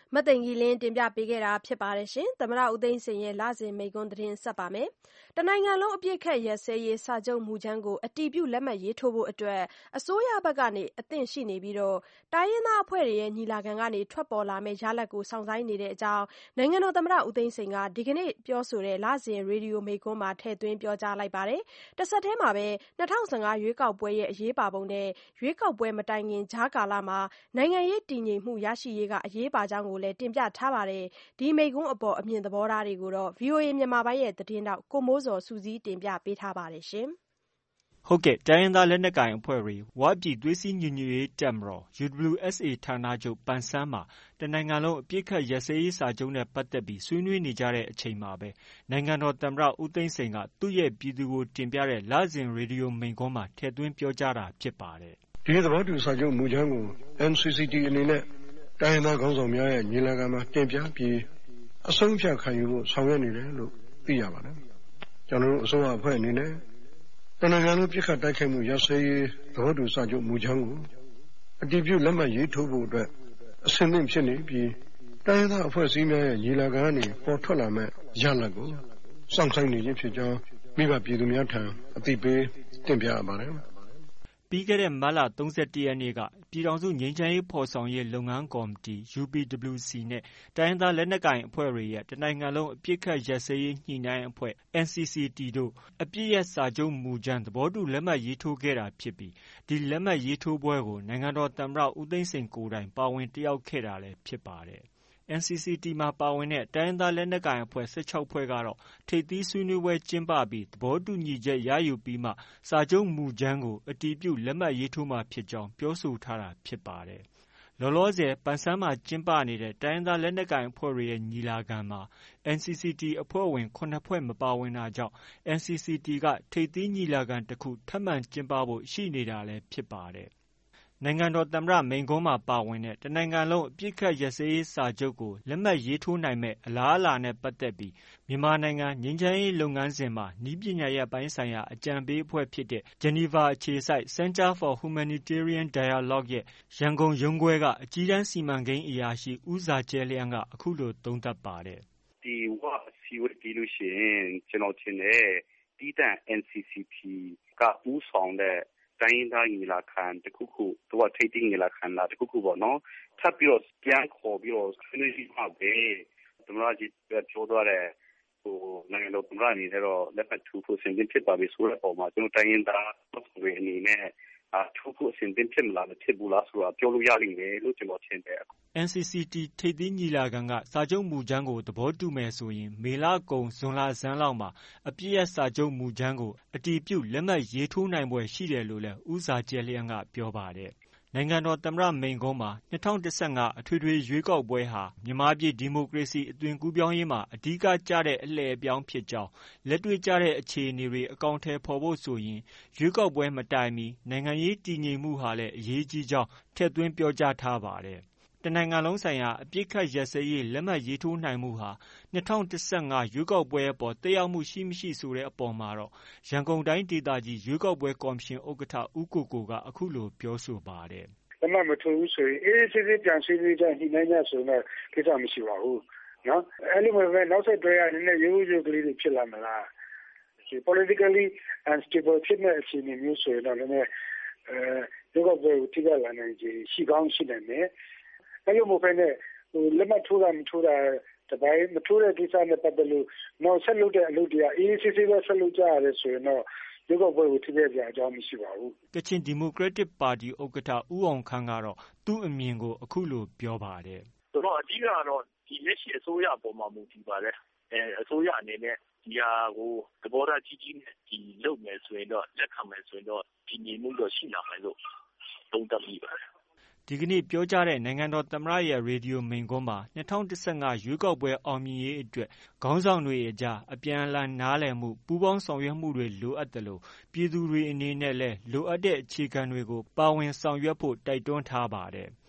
မသိင်္ဂီလင်းတင်ပြပေးခဲ့တာဖြစ်ပါတယ်ရှင်။သမ္မတဦးသိန်းစိန်ရဲ့လစဉ်မိန့်ခွန်းသတင်းဆက်ပါမယ်။တနိုင်ငံလုံးအပြစ်ခတ်ရက်စဲရေးစာချုပ်မူကြမ်းကိုအတည်ပြုလက်မှတ်ရေးထိုးဖို့အတွက်အစိုးရဘက်ကနေအသင့်ရှိနေပြီးတော့တိုင်းရင်းသားအဖွဲ့တွေရဲ့ညီလာခံကနေထွက်ပေါ်လာမယ့်ရလဒ်ကိုစောင့်ဆိုင်းနေတဲ့အကြောင်းနိုင်ငံတော်သမ္မတဦးသိန်းစိန်ကဒီကနေ့ပြောဆိုတဲ့လစဉ်ရေဒီယိုမိန့်ခွန်းမှာထည့်သွင်းပြောကြားလိုက်ပါတယ်။တစ်ဆက်တည်းမှာပဲ၂၀၁၅ရွေးကောက်ပွဲရဲ့အရေးပါပုံနဲ့ရွေးကောက်ပွဲမတိုင်ခင်ကြားကာလမှာနိုင်ငံရေးတည်ငြိမ်မှုရရှိရေးကအရေးပါကြောင်းကိုလည်းတင်ပြထားပါတယ်။ဒီမိန့်ခွန်းအပေါ်အမြင်သဘောထားတွေကိုတော့ ဗွီအိုအေ မြန်မာပိုင်းရဲ့သတင်းထောက်ကိုမိုးဇော်စုစည်းတင်ပြပေးထားပါတယ်ရှင်။ဟုတ်ကဲ့တိုင်းရင်းသားလက်နက်ကိုင်အဖွဲ့တွေဝပြည်သွေးစည်းညီညွတ်ရေးတပ်မတော် U W S A ဌာနချုပ်ပန်ဆန်းမှာတနိုင်ငံလုံးအပြစ်ခတ်ရက်စဲရေးစာချုပ်နဲ့ပတ်သက်ပြီးဆွေးနွေးနေကြတဲ့အချိန်မှာပဲနိုင်ငံတော်သမ္မတဦးသိန်းစိန်ကသူ့ရဲ့ပြည်သူကိုတင်ပြတဲ့လစဉ်ရေဒီယိုမိန့်ခွန်းမှာထည့်သွင်းပြောကြားတာဖြစ်ပါတယ်။ဒီသဘောတူစာချုပ်မူကြမ်းကို N C C T အနေနဲ့တိုင်းရင်းသားခေါင်းဆောင်များရဲ့ညီလာခံမှာတင်ပြပြီးအဆုံးအဖြတ်ခံယူဖို့ဆောင်ရွက်နေတယ်လို့သိရပါတယ်။ကျွန်တော်တို့အစိုးရအဖွဲ့အနေနဲ့တနိုင်ငံလုံးပြစ်ခတ်တိုက်ခိုက်မှုရပ်စဲရေးသဘောတူစာချုပ်မူကြမ်းကိုအတည်ပြုလက်မှတ်ရေးထိုးဖို့အတွက်အဆင်သင့်ဖြစ်နေပြီးတိုင်းရင်းသားအဖွဲ့အစည်းများရဲ့ညီလာခံကနေပေါ်ထွက်လာမဲ့ရလဒ်ကိုစောင့်ဆိုင်နေခြင်းဖြစ်ကြောင်းမိဘပြည်သူများထံအသိပေးတင်ပြရပါတယ်။ပြီးခဲ့တဲ့မတ်လ၃၁ရက်နေ့ကပြည်ထောင်စုငြိမ်းချမ်းရေးဖော်ဆောင်ရေးလုပ်ငန်းကော်မတီ U P W C နဲ့တိုင်းရင်းသားလက်နက်ကိုင်အဖွဲ့တွေရဲ့တနိုင်ငံလုံးအပြစ်ခတ်ရက်စဲရေးညှိနှိုင်းအဖွဲ့ N C C T တို့အပြစ်ရပ်စာချုပ်မူကြမ်းသဘောတူလက်မှတ်ရေးထိုးခဲ့တာဖြစ်ပြီးဒီလက်မှတ်ရေးထိုးပွဲကိုနိုင်ငံတော်သမ္မတဦးသိန်းစိန်ကိုယ်တိုင်ပါဝင်တက်ရောက်ခဲ့တာလည်းဖြစ်ပါတယ်။ N C C T မှာပါဝင်တဲ့တိုင်းရင်းသားလက်နက်ကိုင်အဖွဲ့၁၆ဖွဲ့ကတော့ထိပ်သီးဆွေးနွေးပွဲကျင်းပပြီးသဘောတူညီချက်ရယူပြီးမှစာချုပ်မူကြမ်းကိုအတည်ပြုလက်မှတ်ရေးထိုးမှာဖြစ်ကြောင်းပြောဆိုထားတာဖြစ်ပါတယ်။လောလောဆယ်ပန်ဆန်းမှာကျင်းပနေတဲ့တိုင်းရင်းသားလက်နက်ကိုင်အဖွဲ့တွေရဲ့ညီလာခံမှာ N C C T အဖွဲ့ဝင်၇ဖွဲ့မပါဝင်တာကြောင့် N C C T ကထိပ်သီးညီလာခံတစ်ခုထပ်မံကျင်းပဖို့ရှိနေတာလည်းဖြစ်ပါတယ်။နိုင်ငံတော်သမ္မတမိန့်ခွန်းမှာပါဝင်တဲ့တနိုင်ငံလုံးအပြစ်ခတ်ရက်စဲရေးစာချုပ်ကိုလက်မှတ်ရေးထိုးနိုင်မဲ့အလားအလာနဲ့ပတ်သက်ပြီးမြန်မာနိုင်ငံငြိမ်းချမ်းရေးလုပ်ငန်းစဉ်မှာနည်းပညာရပ်ပိုင်းဆိုင်ရာအကြံပေးအဖွဲ့ဖြစ်တဲ့ Geneva အခြေစိုက် Center for Humanitarian Dialogue ရဲ့ရန်ကုန်ရုံးခွဲကအကြီးတန်းစီမံကိန်းအရာရှိဦးဇာကျဲလျန်းကအခုလိုသုံးသပ်ပါတယ်။ဒီဝအစည်းအဝေးပြီးလို့ရှိရင်ကျွန်တော်ထင်တယ်တီးတန့် N C C T ကဦးဆောင်တဲ့တိုင်းရင်းသားညီလာခံတစ်ခုခုသူကထိပ်သီးညီလာခံလာတစ်ခုခုပေါ့နော်ထပ်ပြီးတော့ပြန်ခေါ်ပြီးတော့ဆွေးနွေးကြည့်မှာပဲသမ္မတကြီးပြောသွားတဲ့ဟိုနိုင်ငံတော်သမ္မတအနေနဲ့တော့လက်ပတ်ထူဖို့ဆင်သင့်ဖြစ်ပါပြီဆိုတဲ့ပုံမှာကျွန်တော်တိုင်းရင်းသားတွေအနေနဲ့အထူးဖို့ဆင်သင့်ဖြစ်မလားမဖြစ်ဘူးလားဆိုတာပြောလို့ရလိမ့်မယ်လို့ကျွန်တော်ထင်တယ် N C C T ထိပ်သီးညီလာခံကစာချုပ်မူကြမ်းကိုသဘောတူမယ်ဆိုရင်မေလကုန်ဇွန်လဆန်းလောက်မှာအပြည့်ရစာချုပ်မူကြမ်းကိုအတည်ပြုလက်မှတ်ရေးထိုးနိုင်ပွဲရှိတယ်လို့လည်းဦးစာကျဲလျန်းကပြောပါတယ်။နိုင်ငံတော်သမ္မတမိန့်ခွန်းမှာ၂၀၁၅အထွေထွေရွေးကောက်ပွဲဟာမြန်မာပြည်ဒီမိုကရေစီအသွင်ကူးပြောင်းရေးမှာအဓိကကျတဲ့အလှည့်အပြောင်းဖြစ်ကြောင်းလက်တွေ့ကျတဲ့အခြေအနေတွေအကောင်အထည်ဖော်ဖို့ဆိုရင်ရွေးကောက်ပွဲမတိုင်မီနိုင်ငံရေးတည်ငြိမ်မှုဟာလည်းအရေးကြီးကြောင်းထည့်သွင်းပြောကြားထားပါတယ်။တနိုင်ငံလုံးဆိုင်ရာအပြစ်ခတ်ရက်စဲရေးလက်မှတ်ရေးထိုးနိုင်မှုဟာ၂၀၁၅ရွေးကောက်ပွဲအပေါ်သက်ရောက်မှုရှိမရှိဆိုတဲ့အပေါ်မှာတော့ရန်ကုန်တိုင်းဒေသကြီးရွေးကောက်ပွဲကော်မရှင်ဥက္ကဋ္ဌဦးကိုကိုကအခုလိုပြောဆိုပါတယ်။လက်မှတ်မထိုးဘူးဆိုရင်အေးစစ်စစ်ပြန်ဆွေးနွေးကြညှိနှိုင်းကြဆိုတော့ကိစ္စမရှိပါဘူး။နော်အဲ့လိုမျိုးပဲနောက်ဆက်တွဲရနေတဲ့ရိုးရိုးကလေးတွေဖြစ်လာမလား။ politically unstable ဖြစ်တဲ့အခြေအနေမျိုးဆိုရင်တော့လည်းအဲရွေးကောက်ပွဲကိုထိခိုက်လာနိုင်ခြေရှိကောင်းရှိနိုင်တယ်။အဲ့လိုမျိုးပဲနဲ့ဟိုလက်မှတ်ထိုးတာမထိုးတာတပိုင်းမထိုးတဲ့ကိစ္စနဲ့ပတ်သက်လို့နောက်ဆက်လုပ်တဲ့အလုပ်တွေကအေးစစ်စစ်ပဲဆက်လုပ်ကြရတယ်ဆိုရင်တော့ရွေးကောက်ပွဲကိုထိခိုက်ကြအကြောင်းမရှိပါဘူး။ကချင်ဒီမိုကရက်တစ်ပါတီဥက္ကဋ္ဌဦးအောင်ခမ်းကတော့သူ့အမြင်ကိုအခုလိုပြောပါတယ်။ဆိုတော့အကြီးကတော့ဒီလက်ရှိအစိုးရအပေါ်မှာမူတည်ပါတယ်။အဲအစိုးရအနေနဲ့ဒီဟာကိုသဘောထားကြီးကြီးနဲ့ဒီလုပ်မယ်ဆိုရင်တော့လက်ခံမယ်ဆိုရင်တော့ဒီညီမှုတော့ရှိလာမယ်လို့သုံးသပ်မိပါတယ်ဒီကနေ့ပြောကြားတဲ့နိုင်ငံတော်သမ္မတရဲ့ရေဒီယိုမိန့်ခွန်းမှာ၂၀၁၅ရွေးကောက်ပွဲအောင်မြင်ရေးအတွက်ခေါင်းဆောင်တွေအကြားအပြန်အလှန်နားလည်မှုပူးပေါင်းဆောင်ရွက်မှုတွေလိုအပ်တယ်လို့ပြည်သူတွေအနေနဲ့လည်းလိုအပ်တဲ့အခြေခံတွေကိုပါဝင်ဆောင်ရွက်ဖို့တိုက်တွန်းထားပါတယ်။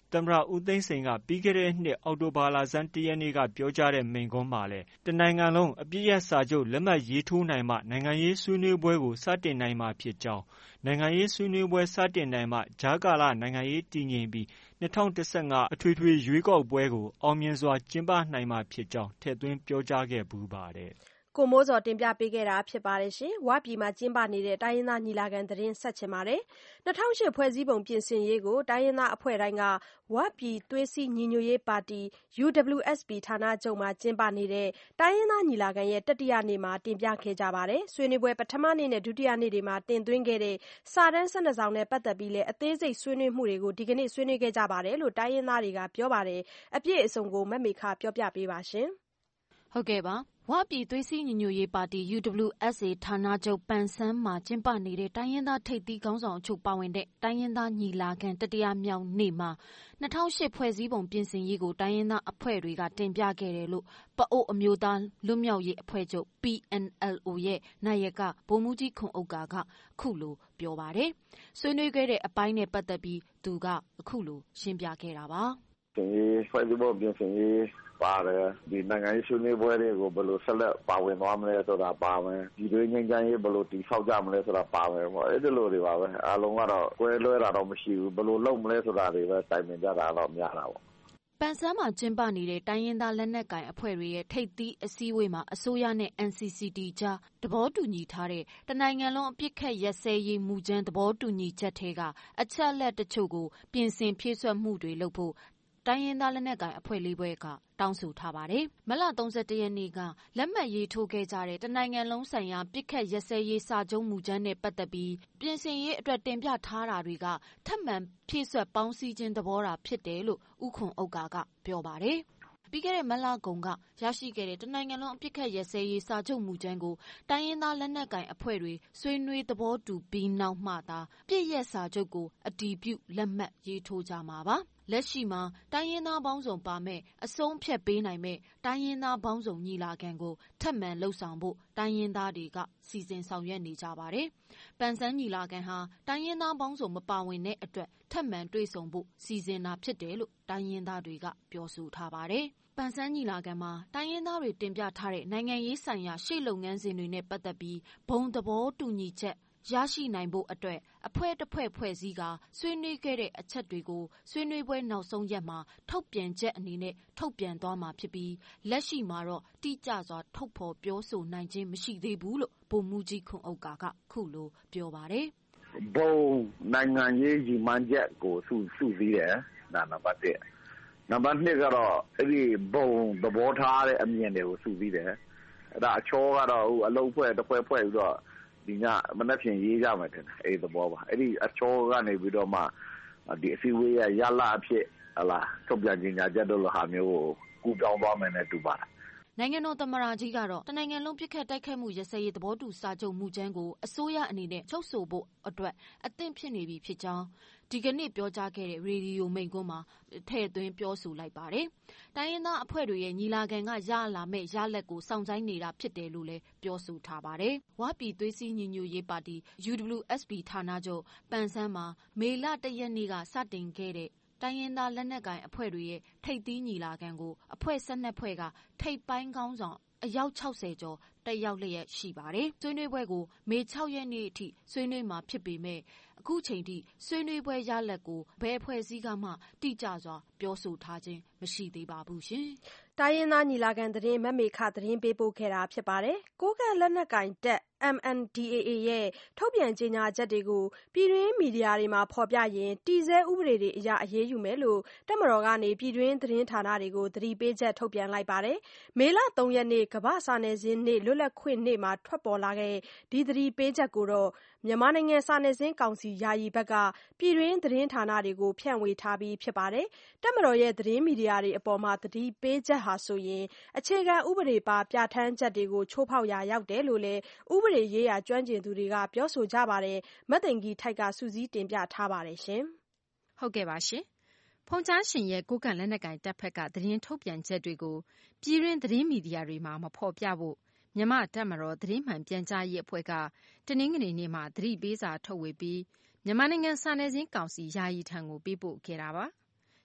သမ္မတဦးသိန်းစိန်ကပြီးခဲ့တဲ့နှစ်အောက်တိုဘာလဆန်းတရက်နေ့ကပြောကြားတဲ့မိန့်ခွန်းမှာလည်းတနိုင်ငံလုံးအပစ်ရပ်စာချုပ်လက်မှတ်ရေးထိုးနိုင်မှနိုင်ငံရေးဆွေးနွေးပွဲကိုစတင်နိုင်မှာဖြစ်ကြောင်းနိုင်ငံရေးဆွေးနွေးပွဲစတင်နိုင်မှကြားကာလနိုင်ငံရေးတည်ငြိမ်ပြီး၂၀၁၅အထွေထွေရွေးကောက်ပွဲကိုအောင်မြင်စွာကျင်းပနိုင်မှာဖြစ်ကြောင်းထည့်သွင်းပြောကြားခဲ့ပူးပါတယ်။ကိုမိုးဇော်တင်ပြပေးခဲ့တာဖြစ်ပါတယ်ရှင်။ဝပြည်မှာကျင်းပနေတဲ့တိုင်းရင်းသားညီလာခံသတင်းဆက်ချင်ပါတယ်။၂၀၀၈ဖွဲ့စည်းပုံပြင်ဆင်ရေးကိုတိုင်းရင်းသားအဖွဲ့တိုင်းကဝပြည်သွေးစည်းညီညွတ်ရေးပါတီ ယူ ဒဘလျူ အက်စ် ပီ ဌာနချုပ်မှာကျင်းပနေတဲ့တိုင်းရင်းသားညီလာခံရဲ့တတိယနေ့မှာတင်ပြခဲ့ကြပါတယ်။ဆွေးနွေးပွဲပထမနေ့နဲ့ဒုတိယနေ့တွေမှာတင်သွင်းခဲ့တဲ့စာတမ်း၁၂စောင်နဲ့ပတ်သက်ပြီးအသေးစိတ်ဆွေးနွေးမှုတွေကိုဒီကနေ့ဆွေးနွေးခဲ့ကြပါတယ်လို့တိုင်းရင်းသားတွေကပြောပါတယ်။အပြည့်အစုံကိုမမေခပြောပြပေးပါရှင်။ဟုတ်ကဲ့ပါဝပြည်သွေးစည်းညီညွတ်ရေးပါတီ ယူ ဒဘလျူ အက်စ် အေ ဌာနချုပ်ပန်ဆန်းမှာကျင်းပနေတဲ့တိုင်းရင်းသားထိပ်သီးခေါင်းဆောင်အချို့ပါဝင်တဲ့တိုင်းရင်းသားညီလာခံတတိယမြောက်နေ့မှာ၂၀၀၈ဖွဲ့စည်းပုံပြင်ဆင်ရေးကိုတိုင်းရင်းသားအဖွဲ့တွေကတင်ပြခဲ့တယ်လို့ပအိုဝ်းအမျိုးသားလွတ်မြောက်ရေးအဖွဲ့ချုပ် ပီ အန် အယ်လ် အို ရဲ့နာယကဗိုလ်မှူးကြီးခွန်ဥက္ကာကခုလိုပြောပါတယ်။ဆွေးနွေးခဲ့တဲ့အပိုင်းနဲ့ပတ်သက်ပြီးသူကအခုလိုရှင်းပြခဲ့တာပါ။ဖွဲ့စည်းပုံပြင်ဆင်ရေးပါတယ်ဒီနိုင်ငံရေးဆွေးနွေးပွဲတွေကိုဘယ်လိုဆက်လက်ပါဝင်သွားမလဲဆိုတာပါမယ်ဒီတွေငြိမ်းချမ်းရေးဘယ်လိုတည်ဆောက်ကြမလဲဆိုတာပါမယ်ပေါ့အဲ့ဒီလိုတွေပါပဲအားလုံးကတော့ကွဲလွဲတာတော့မရှိဘူးဘယ်လိုလုပ်မလဲဆိုတာတွေပဲတိုင်ပင်ကြတာတော့များတာပေါ့ပန်ဆန်းမှာကျင်းပနေတဲ့တိုင်းရင်းသားလက်နက်ကိုင်အဖွဲ့တွေရဲ့ထိပ်သီးအစည်းအဝေးမှာအစိုးရနဲ့ အန် စီ စီ တီ ကြားသဘောတူညီထားတဲ့တနိုင်ငံလုံးအပစ်အခတ်ရပ်စဲရေးမူကြမ်းသဘောတူညီချက်ထဲကအချက်အလက်တချို့ကိုပြင်ဆင်ဖြည့်စွက်မှုတွေလုပ်ဖို့တိုင်းရင်းသားလက်နက်ကိုင်အဖွဲ့လေးဖွဲ့ကတောင်းဆိုထားပါတယ်။မတ်လ၃၁ရက်နေ့ကလက်မှတ်ရေးထိုးခဲ့ကြတဲ့တနိုင်ငံလုံးဆိုင်ရာပစ်ခတ်ရပ်စဲရေးစာချုပ်မူကြမ်းနဲ့ပတ်သက်ပြီးပြင်ဆင်ရေးအတွက်တင်ပြထားတာတွေကထပ်မံဖြည့်စွက်ပေါင်းစည်းခြင်းသဘောတာဖြစ်တယ်လို့ဦးခွန်ဥက္ကာကပြောပါတယ်။ပြီးခဲ့တဲ့မတ်လကုန်ကရရှိခဲ့တဲ့တနိုင်ငံလုံးအပစ်အခတ်ရပ်စဲရေးစာချုပ်မူကြမ်းကိုတိုင်းရင်းသားလက်နက်ကိုင်အဖွဲ့တွေဆွေးနွေးသဘောတူပြီးနောက်မှသာပြည့်ရက်စာချုပ်ကိုအတည်ပြုလက်မှတ်ရေးထိုးကြမှာပါ။လက်ရှိမှာတိုင်းရင်းသားပေါင်းစုံပါမဲ့အဆုံးဖြတ်ပေးနိုင်မဲ့တိုင်းရင်းသားပေါင်းစုံညီလာခံကိုထပ်မံလှုပ်ဆောင်ဖို့တိုင်းရင်းသားတွေကစီစဉ်ဆောင်ရွက်နေကြပါတယ်။ပန်ဆန်းညီလာခံဟာတိုင်းရင်းသားပေါင်းစုံမပါဝင်တဲ့အတွက်ထပ်မံတွေ့ဆုံဖို့စီစဉ်တာဖြစ်တယ်လို့တိုင်းရင်းသားတွေကပြောဆိုထားပါတယ်။ပန်ဆန်းညီလာခံမှာတိုင်းရင်းသားတွေတင်ပြထားတဲ့နိုင်ငံရေးဆိုင်ရာရှေ့လုပ်ငန်းစဉ်တွေနဲ့ပတ်သက်ပြီးဘုံသဘောတူညီချက်ရရှိနိုင်ဖို့အတွက်အဖွဲ့တစ်ဖွဲ့ဖွဲ့စည်းကဆွေးနွေးခဲ့တဲ့အချက်တွေကိုဆွေးနွေးပွဲနောက်ဆုံးရက်မှာထုတ်ပြန်ချက်အနေနဲ့ထုတ်ပြန်သွားမှာဖြစ်ပြီးလက်ရှိမှာတော့တိကျစွာထုတ်ဖော်ပြောဆိုနိုင်ခြင်းမရှိသေးဘူးလို့ဗိုလ်မှူးကြီးခွန်ဥက္ကာကခုလိုပြောပါတယ်။ဘုံနိုင်ငံရေးရည်မှန်းချက်ကိုစုစုစည်းတယ်ဒါနံပါတ်တစ်နံပါတ်နှစ်ကတော့အဲ့ဒီဘုံသဘောထားတဲ့အမြင်တွေကိုစုစည်းတယ်အဲ့ဒါအချောကတော့ဟိုအလုံးဖွဲ့တစ်ဖွဲ့ဖွဲ့ပြီးတော့ဒီညမနေ့ပြင်ရေးကြမယ်တဲ့အဲ့ဒီသဘောပါအဲ့ဒီအချောကနေပြီးတော့မှဒီအစည်းအဝေးရရလာအဖြစ်ဟလာထုတ်ပြန်ကြေညာချက်တို့လိုဟာမျိုးကိုကူပြောင်းသွားမယ်နဲ့တူပါတယ်နိုင်ငံတော်သမ္မတကြီးကတော့တနိုင်ငံလုံးပြစ်ခတ်တိုက်ခိုက်မှုရစရေးသဘောတူစာချုပ်မူကြမ်းကိုအစိုးရအနေနဲ့ချုပ်ဆိုဖို့အတွက်အသင့်ဖြစ်နေပြီဖြစ်ကြောင်းဒီကနေ့ပြောကြားခဲ့တဲ့ရေဒီယိုမိန့်ခွန်းမှာထည့်သွင်းပြောဆိုလိုက်ပါတယ်။တိုင်းရင်းသားအဖွဲ့တွေရဲ့ညီလာခံကရလာမဲ့ရလက်ကိုစောင့်ဆိုင်းနေတာဖြစ်တယ်လို့လည်းပြောဆိုထားပါတယ်။ဝပြည်သွေးစည်းညီညွတ်ရေးပါတီ ယူ ဒဘလျူ အက်စ် ပီ ဌာနချုပ်ပန်ဆန်းမှာမေလတရက်နေ့ကစတင်ခဲ့တဲ့တိုင်းရင်းသားလက်နက်ကိုင်အဖွဲ့တွေရဲ့ထိပ်သီးညီလာခံကိုအဖွဲ့၁၂ဖွဲ့ကထိပ်ပိုင်းခေါင်းဆောင်အယောက်၆၀ကျော်တက်ရောက်လျက်ရှိပါတယ်။ဆွေးနွေးပွဲကိုမေ၆ရက်နေ့အထိဆွေးနွေးမှာဖြစ်ပေမဲ့အခုချိန်ထိဆွေးနွေးပွဲရလဒ်ကိုဘယ်အဖွဲ့အစည်းကမှတိကျစွာပြောဆိုထားခြင်းမရှိသေးပါဘူးရှင်။တိုင်းရင်းသားညီလာခံသတင်းမမေခသတင်းပေးပို့ခဲ့တာဖြစ်ပါတယ်။ကိုးကန့်လက်နက်ကိုင်တပ် အမ် အန် ဒီ အေ အေ ရဲ့ထုတ်ပြန်ကြေညာချက်တွေကိုပြည်တွင်းမီဒီယာတွေမှာဖော်ပြရင်တည်ဆဲဥပဒေတွေအရအရေးယူမယ်လို့တပ်မတော်ကနေပြည်တွင်းသတင်းဌာနတွေကိုသတိပေးချက်ထုတ်ပြန်လိုက်ပါတယ်။မေလ၃ရက်နေ့ကမ္ဘာ့စာနယ်ဇင်းနေ့လွတ်လပ်ခွင့်နေ့မှာထွက်ပေါ်လာတဲ့ဒီသတိပေးချက်ကိုတော့မြန်မာနိုင်ငံစာနယ်ဇင်းကောင်စီယာယီဘက်ကပြည်တွင်းသတင်းဌာနတွေကိုဖြန့်ဝေထားပြီးဖြစ်ပါတယ်။တပ်မတော်ရဲ့သတင်းမီဒီယာတွေအပေါ်မှာသတိပေးချက်ဟာဆိုရင်အခြေခံဥပဒေပါပြဋ္ဌာန်းချက်တွေကိုချိုးဖောက်ရာရောက်တယ်လို့လည်းဥပဒေရေးရာကျွမ်းကျင်သူတွေကပြောဆိုကြပါတယ်။မသိင်္ဂီထိုက်ကစုစည်းတင်ပြထားပါတယ်ရှင်။ဟုတ်ကဲ့ပါရှင်။ဖုန်ကြားရှင်ရဲ့ကိုးကန့်လက်နက်ကိုင်တပ်ဖက်ကသတင်းထုတ်ပြန်ချက်တွေကိုပြည်တွင်းသတင်းမီဒီယာတွေမှာမဖော်ပြဖို့မြန်မာတပ်မတော်သတင်းမှန်ပြန်ကြားရေးအဖွဲ့ကတနင်္ဂနွေနေ့မှာသတိပေးစာထုတ်ဝေပြီးမြန်မာနိုင်ငံစာနယ်ဇင်းကောင်စီယာယီထံကိုပေးပို့ခဲ့တာပါ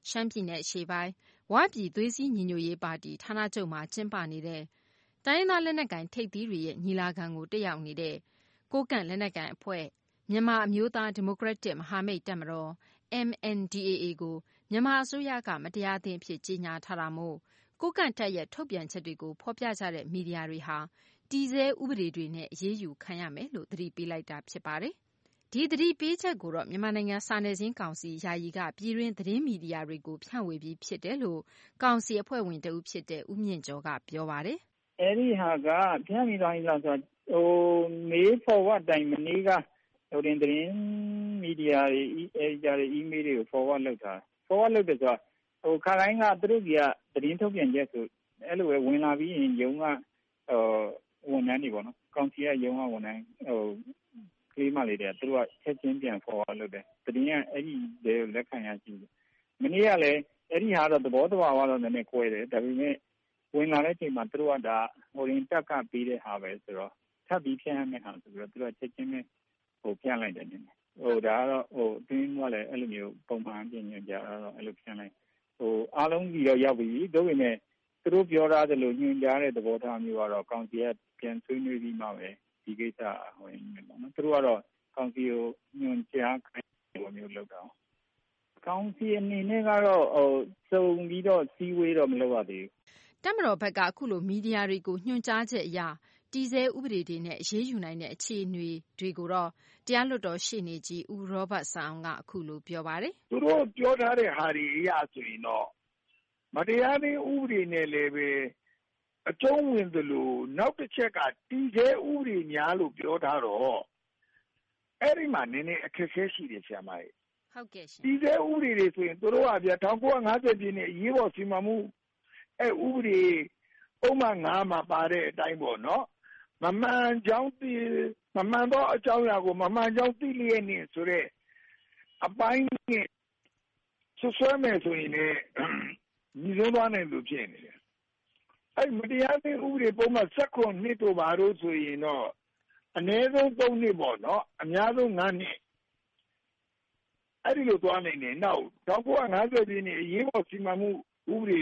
ရှမ်းပြည်နယ်အရှေ့ပိုင်းဝပြည်သွေးစည်းညီညွတ်ရေးပါတီဌာနချုပ်မှာကျင်းပနေတဲ့တိုင်းရင်းသားလက်နက်ကိုင်ထိပ်သီးတွေရဲ့ညီလာခံကိုတက်ရောက်နေတဲ့ကိုးကန့်လက်နက်ကိုင်အဖွဲ့မြန်မာအမျိုးသားဒီမိုကရက်တစ်မဟာမိတ်တပ်မတော် M N D A A ကိုမြန်မာအစိုးရကမတရားသင်းအဖြစ်ကြေညာထားတာမို့ကိုးကန့်တပ်ရဲ့ထုတ်ပြန်ချက်တွေကိုဖော်ပြကြတဲ့မီဒီယာတွေဟာတည်ဆဲဥပဒေတွေနဲ့အရေးယူခံရမယ်လို့သတိပေးလိုက်တာဖြစ်ပါတယ်။ဒီသတိပေးချက်ကိုတော့မြန်မာနိုင်ငံစာနယ်ဇင်းကောင်စီယာယီကပြည်တွင်းသတင်းမီဒီယာတွေကိုဖြန့်ဝေပြီးဖြစ်တယ်လို့ကောင်စီအဖွဲ့ဝင်တဦးဖြစ်တဲ့ဦးမြင့်ကျော်ကပြောပါတယ်။အဲဒီဟာကဖြန့်မိသွားပြီလားဆိုတော့ဟိုမေး forward တိုင်မနေ့ကဟိုတင်သတင်းမီဒီယာတွေအဲဒီကြတဲ့ email တွေကို forward လုပ်တာ forward လုပ်တယ်ဆိုတော့ဟိုခါတိုင်းကသူတို့ကသတင်းထုတ်ပြန်ချက်ဆိုအဲ့လိုပဲဝင်လာပြီးရင်ရုံးကဟိုဝန်ထမ်းတွေပေါ့နော်ကောင်စီကရုံးကဝန်ထမ်းဟိုကလေးမလေးတွေသူတို့ကချက်ချင်းပြန် forward လုပ်တယ်သတင်းကအဲ့ဒီတွေလက်ခံရရှိတယ်မနေ့ကလည်းအဲ့ဒီဟာတော့သဘောတဘာဝတော့နည်းနည်းကွဲတယ်ဒါပေမဲ့ဝင်လာတဲ့အချိန်မှာသူတို့ကဒါဟိုရင်တက်ကပေးတဲ့ဟာပဲဆိုတော့ထပ်ပြီးပြန်ရမယ့်ဟာဆိုတော့သူတို့ကချက်ချင်းပဲဟိုပြန်လိုက်တယ်နည်းနည်းဟိုဒါကတော့ဟိုအတွင်းကလည်းအဲ့လိုမျိုးပုံမှန်ပြင်ညွှန်ကြတော့အဲ့လိုပြန်လိုက်ဟိုအားလုံးကြီးတော့ရောက်ပြီဒါပေမဲ့သူတို့ပြောထားတယ်လို့ညွှန်ကြားတဲ့သဘောထားမျိုးကတော့ကောင်စီကပြန်ဆွေးနွေးပြီးမှပဲဒီကိစ္စဟိုရင်ပေါ့နော်သူတို့ကတော့ကောင်စီကိုညွှန်ကြားခိုင်းတယ်မျိုးလုပ်တော့ကောင်စီအနေနဲ့ကတော့ဟိုစုံပြီးတော့စီးဝေးတော့မလုပ်ရသေးဘူးတပ်မတော်ဘက်ကအခုလိုမီဒီယာတွေကိုညွှန်ကြားချက်အရတည်ဆဲဥပဒေတွေနဲ့အရေးယူနိုင်တဲ့အခြေအနေတွေကိုတော့တရားလွှတ်တော်ရှေ့နေကြီးဦးရောဘတ်ဆန်အောင်ကအခုလိုပြောပါတယ်သူတို့ပြောထားတဲ့ဟာတွေအရဆိုရင်တော့မတရားတဲ့ဥပဒေနဲ့လည်းပဲအကျုံးဝင်သလိုနောက်တစ်ချက်ကတည်ဆဲဥပဒေများလို့ပြောထားတော့အဲ့ဒီမှာနည်းနည်းအခက်အခဲရှိတယ်ဆရာမကြီးဟုတ်ကဲ့ရှင်တည်ဆဲဥပဒေတွေဆိုရင်သူတို့ကဗျာ၁၉၅၀ပြည့်နှစ်အရေးပေါ်စီမံမှုအဲ့ဥပဒေပုံမှန်ငါးမှာပါတဲ့အတိုင်းပေါ့နော်မမှန်ကြောင်းသိမမှန်သောအကြောင်းအရာကိုမမှန်ကြောင်းသိလျက်နေဆိုတဲ့အပိုင်းနဲ့ဆွဆွဲမယ်ဆိုရင်လည်းညီဆုံးသွားနိုင်လို့ဖြစ်နေတယ်အဲ့မတရားတဲ့ဥပဒေပုံမှန်၁၉နှစ်တို့ပါလို့ဆိုရင်တော့အနည်းဆုံး၃နှစ်ပေါ့နော်အများဆုံး၅နှစ်အဲ့ဒီလိုသွားနိုင်တယ်နောက်၁၉၅၀ပြည့်နှစ်အရေးပေါ်စီမံမှုဥပဒေ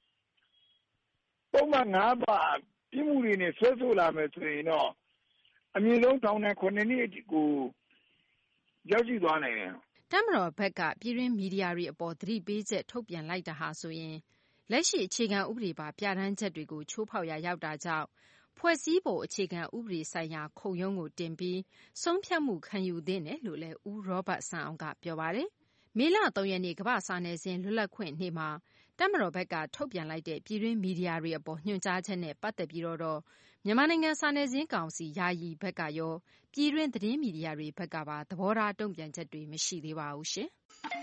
ပုံမှန်၅ပါပြမှုတွေနဲ့ဆွဲဆိုလာမယ်ဆိုရင်တော့အမြင့်ဆုံးထောင်နဲ့ခုနှစ်နှစ်ကိုရောက်ရှိသွားနိုင်တယ်တပ်မတော်ဘက်ကပြည်တွင်းမီဒီယာတွေအပေါ်သတိပေးချက်ထုတ်ပြန်လိုက်တာဟာဆိုရင်လက်ရှိအခြေခံဥပဒေပါပြဋ္ဌာန်းချက်တွေကိုချိုးဖောက်ရာရောက်တာကြောင့်ဖွဲ့စည်းပုံအခြေခံဥပဒေဆိုင်ရာခုံရုံးကိုတင်ပြီးဆုံးဖြတ်မှုခံယူသင့်တယ်လို့လည်းဦးရောဘတ်ဆန်အောင်ကပြောပါတယ်မေလ၃ရက်နေ့ကမ္ဘာစာနယ်ဇင်းလွတ်လပ်ခွင့်နေ့မှာတပ်မတော်ဘက်ကထုတ်ပြန်လိုက်တဲ့ပြည်တွင်းမီဒီယာတွေအပေါ်ညွှန်ကြားချက်နဲ့ပတ်သက်ပြီးတော့မြန်မာနိုင်ငံစာနယ်ဇင်းကောင်စီယာယီဘက်ကရောပြည်တွင်းသတင်းမီဒီယာတွေဘက်ကပါသဘောထားတုံ့ပြန်ချက်တွေမရှိသေးပါဘူးရှင်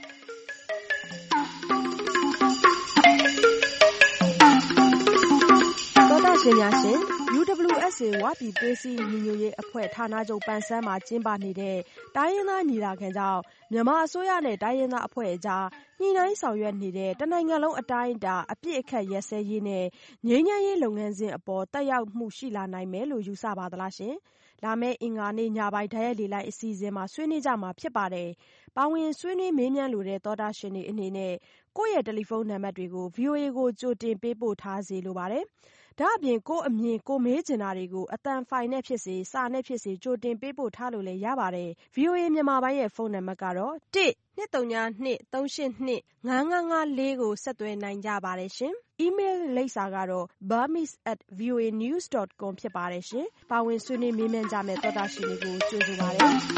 တော်တော်ရှင်များရှင် U W S A ဝပြည်သွေးစည်းညီညွတ်ရေးအဖွဲ့ဌာနချုပ်ပန်ဆန်းမှာကျင်းပနေတဲ့တိုင်းရင်းသားညီလာခံကြောင့်မြန်မာအစိုးရနဲ့တိုင်းရင်းသားအဖွဲ့အကြားညှိနှိုင်းဆောင်ရွက်နေတဲ့တနိုင်ငံလုံးအတိုင်းအတာအပြစ်အခတ်ရက်စဲရေးနဲ့ငြိမ်းချမ်းရေးလုပ်ငန်းစဉ်အပေါ်တက်ရောက်မှုရှိလာနိုင်မယ်လို့ယူဆပါသလားရှင်။လာမယ့်အင်္ဂါနေ့ညပိုင်းဓာတ်ရိုက်လေလိုက်အစီအစဉ်မှာဆွေးနွေးကြမှာဖြစ်ပါတယ်။ပါဝင်ဆွေးနွေးမေးမြန်းလိုတဲ့သောတာရှင်တွေအနေနဲ့ကိုယ့်ရဲ့တယ်လီဖုန်းနံပါတ်တွေကို ဗွီအိုအေ ကိုကြိုတင်ပေးပို့ထားစေလိုပါတယ်။ဒါ့အပြင်ကိုယ့်အမြင်ကိုယ်မေးချင်တာတွေကိုအသံဖိုင်နဲ့ဖြစ်စေစာနဲ့ဖြစ်စေကြိုတင်ပေးပို့ထားလို့လည်းရပါတယ်။ ဗွီအိုအေမြန်မာပိုင်းရဲ့ဖုန်းနံပါတ်ကတော့၁ ၂၃၂ ၃၈၂ ၅၅၅၄ကိုဆက်သွယ်နိုင်ကြပါတယ်ရှင်။ အီးမေးလ်လိပ်စာကတော့ burmese at voa news dot com ဖြစ်ပါတယ်ရှင်။ပါဝင်ဆွေးနွေးမေးမြန်းကြမယ့်သောတာရှင်တွေကိုကြိုဆိုပါရစေ။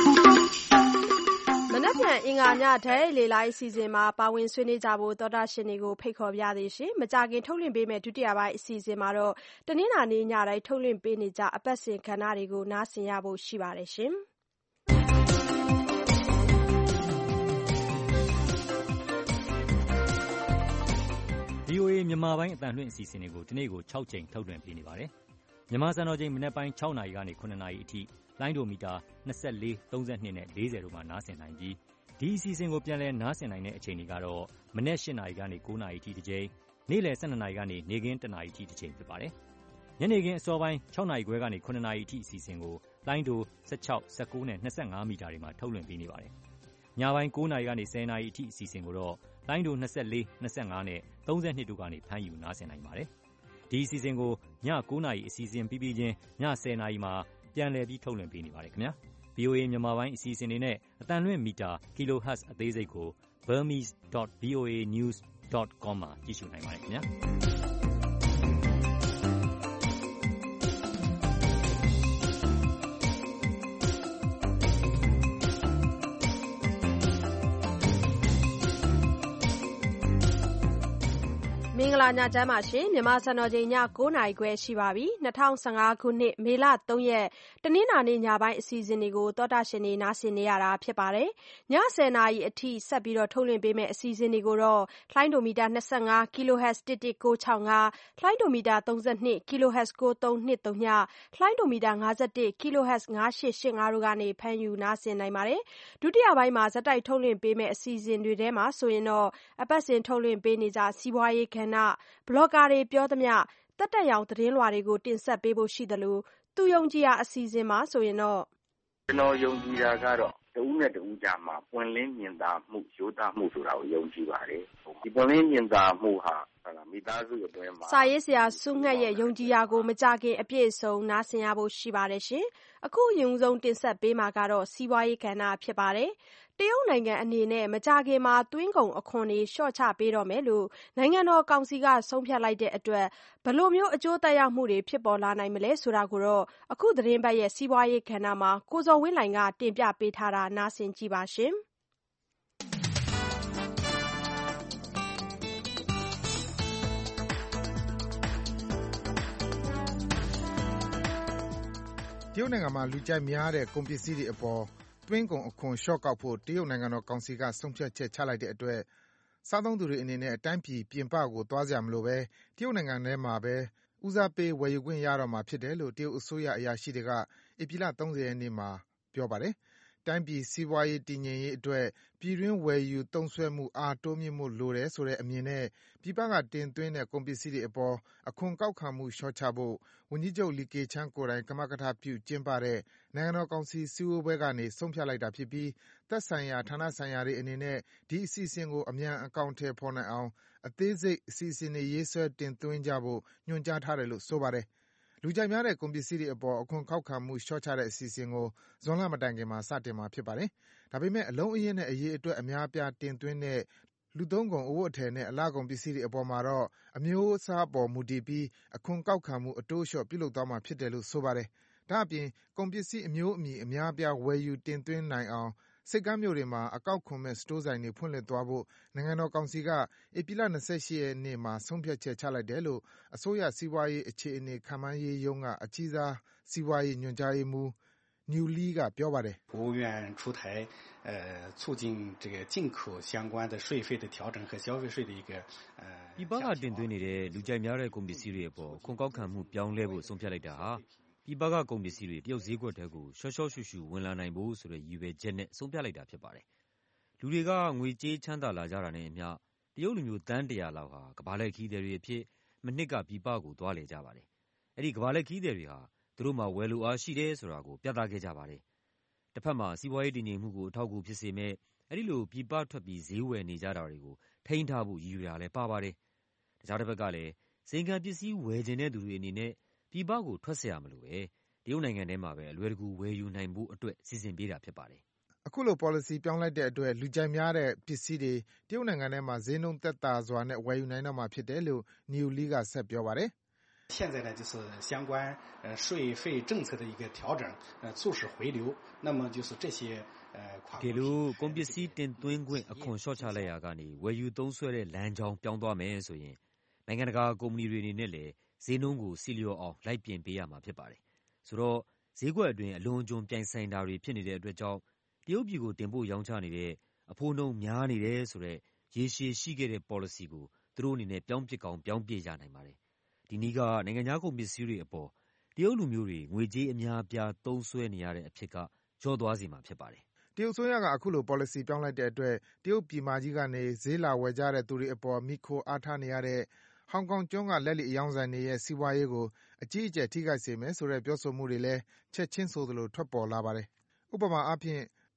မနက်ဖြန်အင်္ဂါညဓာတ်ရိုက်လေလိုက်အစီအစဉ်မှာပါဝင်ဆွေးနွေးကြဖို့သောတာရှင်တွေကိုဖိတ်ခေါ်ပါရစေရှင်။မကြာခင်ထုတ်လွှင့်ပေးမယ့်ဒုတိယပိုင်းအစီအစဉ်မှာတော့တနင်္လာနေ့ညတိုင်းထုတ်လွှင့်ပေးနေကြအပတ်စဉ်ကဏ္ဍတွေကိုနားဆင်ရဖို့ရှိပါတယ်ရှင်။ဗွီအိုအေမြန်မာပိုင်းအသံလွှင့်အစီအစဉ်တွေကိုဒီနေ့ကို၆ကြိမ်ထုတ်လွှင့်ပေးနေပါတယ်။မြန်မာစံတော်ချိန်မနက်ပိုင်း၆နာရီကနေ၇နာရီအထိလိုင်းဒိုမီတာ၂၄၊၃၂နဲ့၄၀တို့မှာနားဆင်နိုင်ပြီးဒီအစီအစဉ်ကိုပြန်လည်နားဆင်နိုင်တဲ့အချိန်တွေကတော့မနက်၈နာရီကနေ၉နာရီအထိတစ်ကြိမ်နေ့လယ်၁၂နာရီကနေနေ့ခင်း၁နာရီအထိတစ်ကြိမ်ဖြစ်ပါတယ်။ညနေခင်းအစောပိုင်း၆နာရီခွဲကနေ၇နာရီအထိအစီအစဉ်ကိုလိုင်းဒို၁၆၊၁၉နဲ့၂၅မီတာတွေမှာထုတ်လွှင့်ပေးနေပါတယ်။ညပိုင်း၉နာရီကနေ၁၀နာရီအထိအစီအစဉ်ကိုတော့လိုင်းဒို၂၄၊၂၅နဲ့၃၂တို့ကနေဖမ်းယူနားဆင်နိုင်ပါတယ်။ဒီအစီအစဉ်ကိုည၉နာရီအစီအစဉ်ပြီးပြီးချင်းည၁၀နာရီမှာပြန်လည်ပြီးထုတ်လွှင့်ပေးနေပါတယ်ခင်ဗျာ။ဗွီအိုအေ မြန်မာပိုင်းအစီအစဉ်တွေနဲ့အသံလွှင့်မီတာ kilohertz အသေးစိတ်ကို burmese dot v o a news dot com မှာကြည့်ရှုနိုင်ပါတယ်ခင်ဗျာ။မင်္ဂလာညချမ်းပါရှင်မြန်မာစံတော်ချိန်ည၉နာရီခွဲရှိပါပြီ၂၀၁၅ခုနှစ်မေလ၃ရက်တနင်္လာနေ့ညပိုင်းအစီအစဉ်တွေကိုသောတာရှင်တွေနားဆင်နေရတာဖြစ်ပါတယ်ည၁၀နာရီအထိဆက်ပြီးတော့ထုတ်လွှင့်ပေးမယ့်အစီအစဉ်တွေကိုတော့လှိုင်းဒိုမီတာ၂၅ kilohertz တစ်တစ်ကို၆၅လှိုင်းဒိုမီတာ၃၂ kilohertz ကို၃၂၃ညလှိုင်းဒိုမီတာ၅၁ kilohertz ၅၈၈၅တို့ကနေဖမ်းယူနားဆင်နိုင်ပါတယ်ဒုတိယပိုင်းမှာဇက်တိုက်ထုတ်လွှင့်ပေးမယ့်အစီအစဉ်တွေထဲမှာဆိုရင်တော့အပတ်စဉ်ထုတ်လွှင့်ပေးနေကြစီးပွားရေးကဏ္ဍဘလော့ဂါတွေပြောသမျှတက်တက်ရောင်သတင်းလွှာတွေကိုတင်ဆက်ပေးဖို့ရှိသလိုသူယုံကြည်ရာအစီအစဉ်မှာဆိုရင်တော့ကျွန်တော်ယုံကြည်တာကတော့တဦးနဲ့တဦးကြားမှာပွင့်လင်းမြင်သာမှုရိုးသားမှုဆိုတာကိုယုံကြည်ပါတယ်ဒီပွင့်လင်းမြင်သာမှုဟာမိသားစုအတွင်းမှာစာရေးဆရာစုငှက်ရဲ့ယုံကြည်ရာကိုမကြခင်အပြည့်စုံနားဆင်ရဖို့ရှိပါတယ်ရှင်အခုယုံဆုံးတင်ဆက်ပေးမှာကတော့စီးပွားရေးကဏ္ဍဖြစ်ပါတယ်တရုတ်နိုင်ငံအနေနဲ့မကြာခင်မှာသွင်းကုန်အခွန်တွေလျှော့ချပေးတော့မယ်လို့နိုင်ငံတော်ကောင်စီကဆုံးဖြတ်လိုက်တဲ့အတွက်ဘယ်လိုမျိုးအကျိုးသက်ရောက်မှုတွေဖြစ်ပေါ်လာနိုင်မလဲဆိုတာကိုတော့အခုသတင်းပတ်ရဲ့စီးပွားရေးကဏ္ဍမှာကိုဇော်ဝင်းလှိုင်ကတင်ပြပေးထားတာနားဆင်ကြည့်ပါရှင်တရုတ်နိုင်ငံမှာလူကြိုက်များတဲ့ကုန်ပစ္စည်းတွေအပေါ်သွင်းကုန်အခွန်လျှော့ကောက်ဖို့တရုတ်နိုင်ငံတော်ကောင်စီကဆုံးဖြတ်ချက်ချလိုက်တဲ့အတွက်စားသုံးသူတွေအနေနဲ့တိုင်းပြည်ပြင်ပကိုသွားစရာမလိုဘဲတရုတ်နိုင်ငံထဲမှာပဲဦးစားပေးဝယ်ယူခွင့်ရတော့မှာဖြစ်တယ်လို့တရုတ်အစိုးရအရာရှိတွေကဧပြီလ၃၀ရက်နေ့မှာပြောပါတယ်။တိုင်းပြည်စီးပွားရေးတည်ငြိမ်ရေးအတွက်ပြည်တွင်းဝယ်ယူသုံးစွဲမှုအားတိုးမြှင့်ဖို့လိုတယ်ဆိုတဲ့အမြင်နဲ့ပြည်ပကတင်သွင်းတဲ့ကုန်ပစ္စည်းတွေအပေါ်အခွန်ကောက်ခံမှုလျှော့ချဖို့ဝန်ကြီးချုပ်လီကေချန်းကိုယ်တိုင်ကမကထပြုကျင်းပတဲ့နိုင်ငံတော်ကောင်စီစည်းဝေးပွဲကနေဆုံးဖြတ်လိုက်တာဖြစ်ပြီးသက်ဆိုင်ရာဌာနဆိုင်ရာတွေအနေနဲ့ဒီအစီအစဉ်ကိုအမြန်အကောင်အထည်ဖော်နိုင်အောင်အသေးစိတ်အစီအစဉ်တွေရေးဆွဲတင်သွင်းကြဖို့ညွှန်ကြားထားတယ်လို့ဆိုပါတယ်။လူကြိုက်များတဲ့ကုန်ပစ္စည်းတွေအပေါ်အခွန်ကောက်ခံမှုလျှော့ချတဲ့အစီအစဉ်ကိုဇွန်လမတိုင်ခင်မှာစတင်မှာဖြစ်ပါတယ်။ဒါပေမဲ့အလုံးအရင်းနဲ့အရေအတွက်အများအပြားတင်သွင်းတဲ့လူသုံးကုန်အဝတ်အထည်နဲ့အလှကုန်ပစ္စည်းတွေအပေါ်မှာတော့အမျိုးအစားအပေါ်မူတည်ပြီးအခွန်ကောက်ခံမှုအတိုးအလျှော့ပြုလုပ်သွားမှာဖြစ်တယ်လို့ဆိုပါတယ်။ဒါ့အပြင်ကုန်ပစ္စည်းအမျိုးအမည်အများအပြားဝယ်ယူတင်သွင်းနိုင်အောင်ဆိပ်ကမ်းမြို့တွေမှာအကောက်ခွန်မဲ့စတိုးဆိုင်တွေဖွင့်လှစ်သွားဖို့နိုင်ငံတော်ကောင်စီကဧပြီလ၂၈ရက်နေ့မှာဆုံးဖြတ်ချက်ချလိုက်တယ်လို့အစိုးရစီးပွားရေးအခြေအနေခန့်မှန်းရေးရုံးကအကြီးစားစီးပွားရေးညွှန်ကြားရေးမှူးNew Li ကပြောပါတယ်国务院出台呃促进这个进口相关的税费的调整和消费税的一个呃ပြည်ပကတင်သွင်းနေတဲ့လူကြိုက်များတဲ့ကုန်ပစ္စည်းတွေအပေါ်ခွန်ကောက်ခံမှုပြောင်းလဲဖို့ဆုံးဖြတ်လိုက်တာဟာပြည်ပကကုန်ပစ္စည်းတွေတရုတ်ဈေးကွက်ထဲကိုရှော့ရှော့ရှုရှုဝင်လာနိုင်ဖို့ဆိုတဲ့ရည်ရွယ်ချက်နဲ့ဆုံးဖြတ်လိုက်တာဖြစ်ပါတယ်။လူတွေကငွေကြေးချမ်းသာလာကြတာနဲ့အမျှတရုတ်လူမျိုးတန်းတရာလောက်ဟာကမ္ဘာလှည့်ခရီးသည်တွေအဖြစ်မနှစ်ကပြည်ပကိုသွားလည်ကြပါတယ်။အဲဒီကမ္ဘာလှည့်ခရီးသည်တွေဟာသူတို့မှာဝယ်လိုအားရှိတယ်ဆိုတာကိုပြသခဲ့ကြပါတယ်။တစ်ဖက်မှာစီးပွားရေးတည်ငြိမ်မှုကိုအထောက်အကူဖြစ်စေမဲ့အဲဒီလိုပြည်ပထွက်ပြီးဈေးဝယ်နေကြတာတွေကိုထိန်းထားဖို့ရည်ရွယ်တာလည်းပါပါတယ်။တခြားတစ်ဖက်ကလည်းစိန်ခံပစ္စည်းဝယ်ချင်တဲ့သူတွေအနေနဲ့ပြည်ပကိုထွက်เสียရမလို့ပဲတရုတ်နိုင်ငံထဲမှာပဲအလွယ်တကူဝယ်ယူနိုင်ဖို့အတွက်စီစဉ်ပေးတာဖြစ်ပါတယ်။အခုလို policy ပြောင်းလိုက်တဲ့အတွက်လူကြိုက်များတဲ့ပစ္စည်းတွေတရုတ်နိုင်ငံထဲမှာဈေးနှုန်းသက်သာစွာနဲ့ဝယ်ယူနိုင်တော့မှာဖြစ်တယ်လို့ New Li ကဆက်ပြောပါတယ်။现在呢，就是相关呃税费政策的一个调整，呃，促使回流。那么就是这些呃跨国。ကဲလို့ကုန်ပစ္စည်းတင်သွင်းခွင့်အခွန်လျှော့ချလိုက်ရာကနေဝယ်ယူသုံးစွဲတဲ့လမ်းကြောင်းပြောင်းသွားမယ်ဆိုရင်နိုင်ငံတကာကုမ္ပဏီတွေအနေနဲ့လည်းဈေးနှုန်းကိုစီလျော်အောင်လိုက်ပြင်ပေးရမှာဖြစ်ပါတယ်။ဆိုတော့ဈေးကွက်အတွင်းအလွန်အကျွံပြိုင်ဆိုင်တာတွေဖြစ်နေတဲ့အတွက်ကြောင့်တရုတ်ပြည်ကိုတင်ပို့ရောင်းချနေတဲ့အဖိုးနှုန်းများနေတယ်ဆိုတဲ့ရေရှည်ရှိခဲ့တဲ့ policy ကိုသူတို့အနေနဲ့ပြောင်းပစ်ကောင်းပြောင်းပစ်ရနိုင်ပါတယ်။ဒီနည်းကနိုင်ငံခြားကုန်ပစ္စည်းတွေအပေါ်တရုတ်လူမျိုးတွေငွေကြေးအများအပြားသုံးစွဲနေရတဲ့အဖြစ်ကလျော့သွားစေမှာဖြစ်ပါတယ်။တရုတ်အစိုးရကအခုလို policy ပြောင်းလိုက်တဲ့အတွက်တရုတ်ပြည်မကြီးကနေဈေးလာဝယ်ကြတဲ့သူတွေအပေါ်မိခိုအားထားနေရတဲ့ဟောင်ကောင်ကျွန်းကလက်လီအယောင်ဆိုင်တွေရဲ့စီးပွားရေးကိုအကြီးအကျယ်ထိခိုက်စေမယ်ဆိုတဲ့ပြောဆိုမှုတွေလည်းချက်ချင်းဆိုသလိုထွက်ပေါ်လာပါတယ်။ဥပမာအားဖြင့်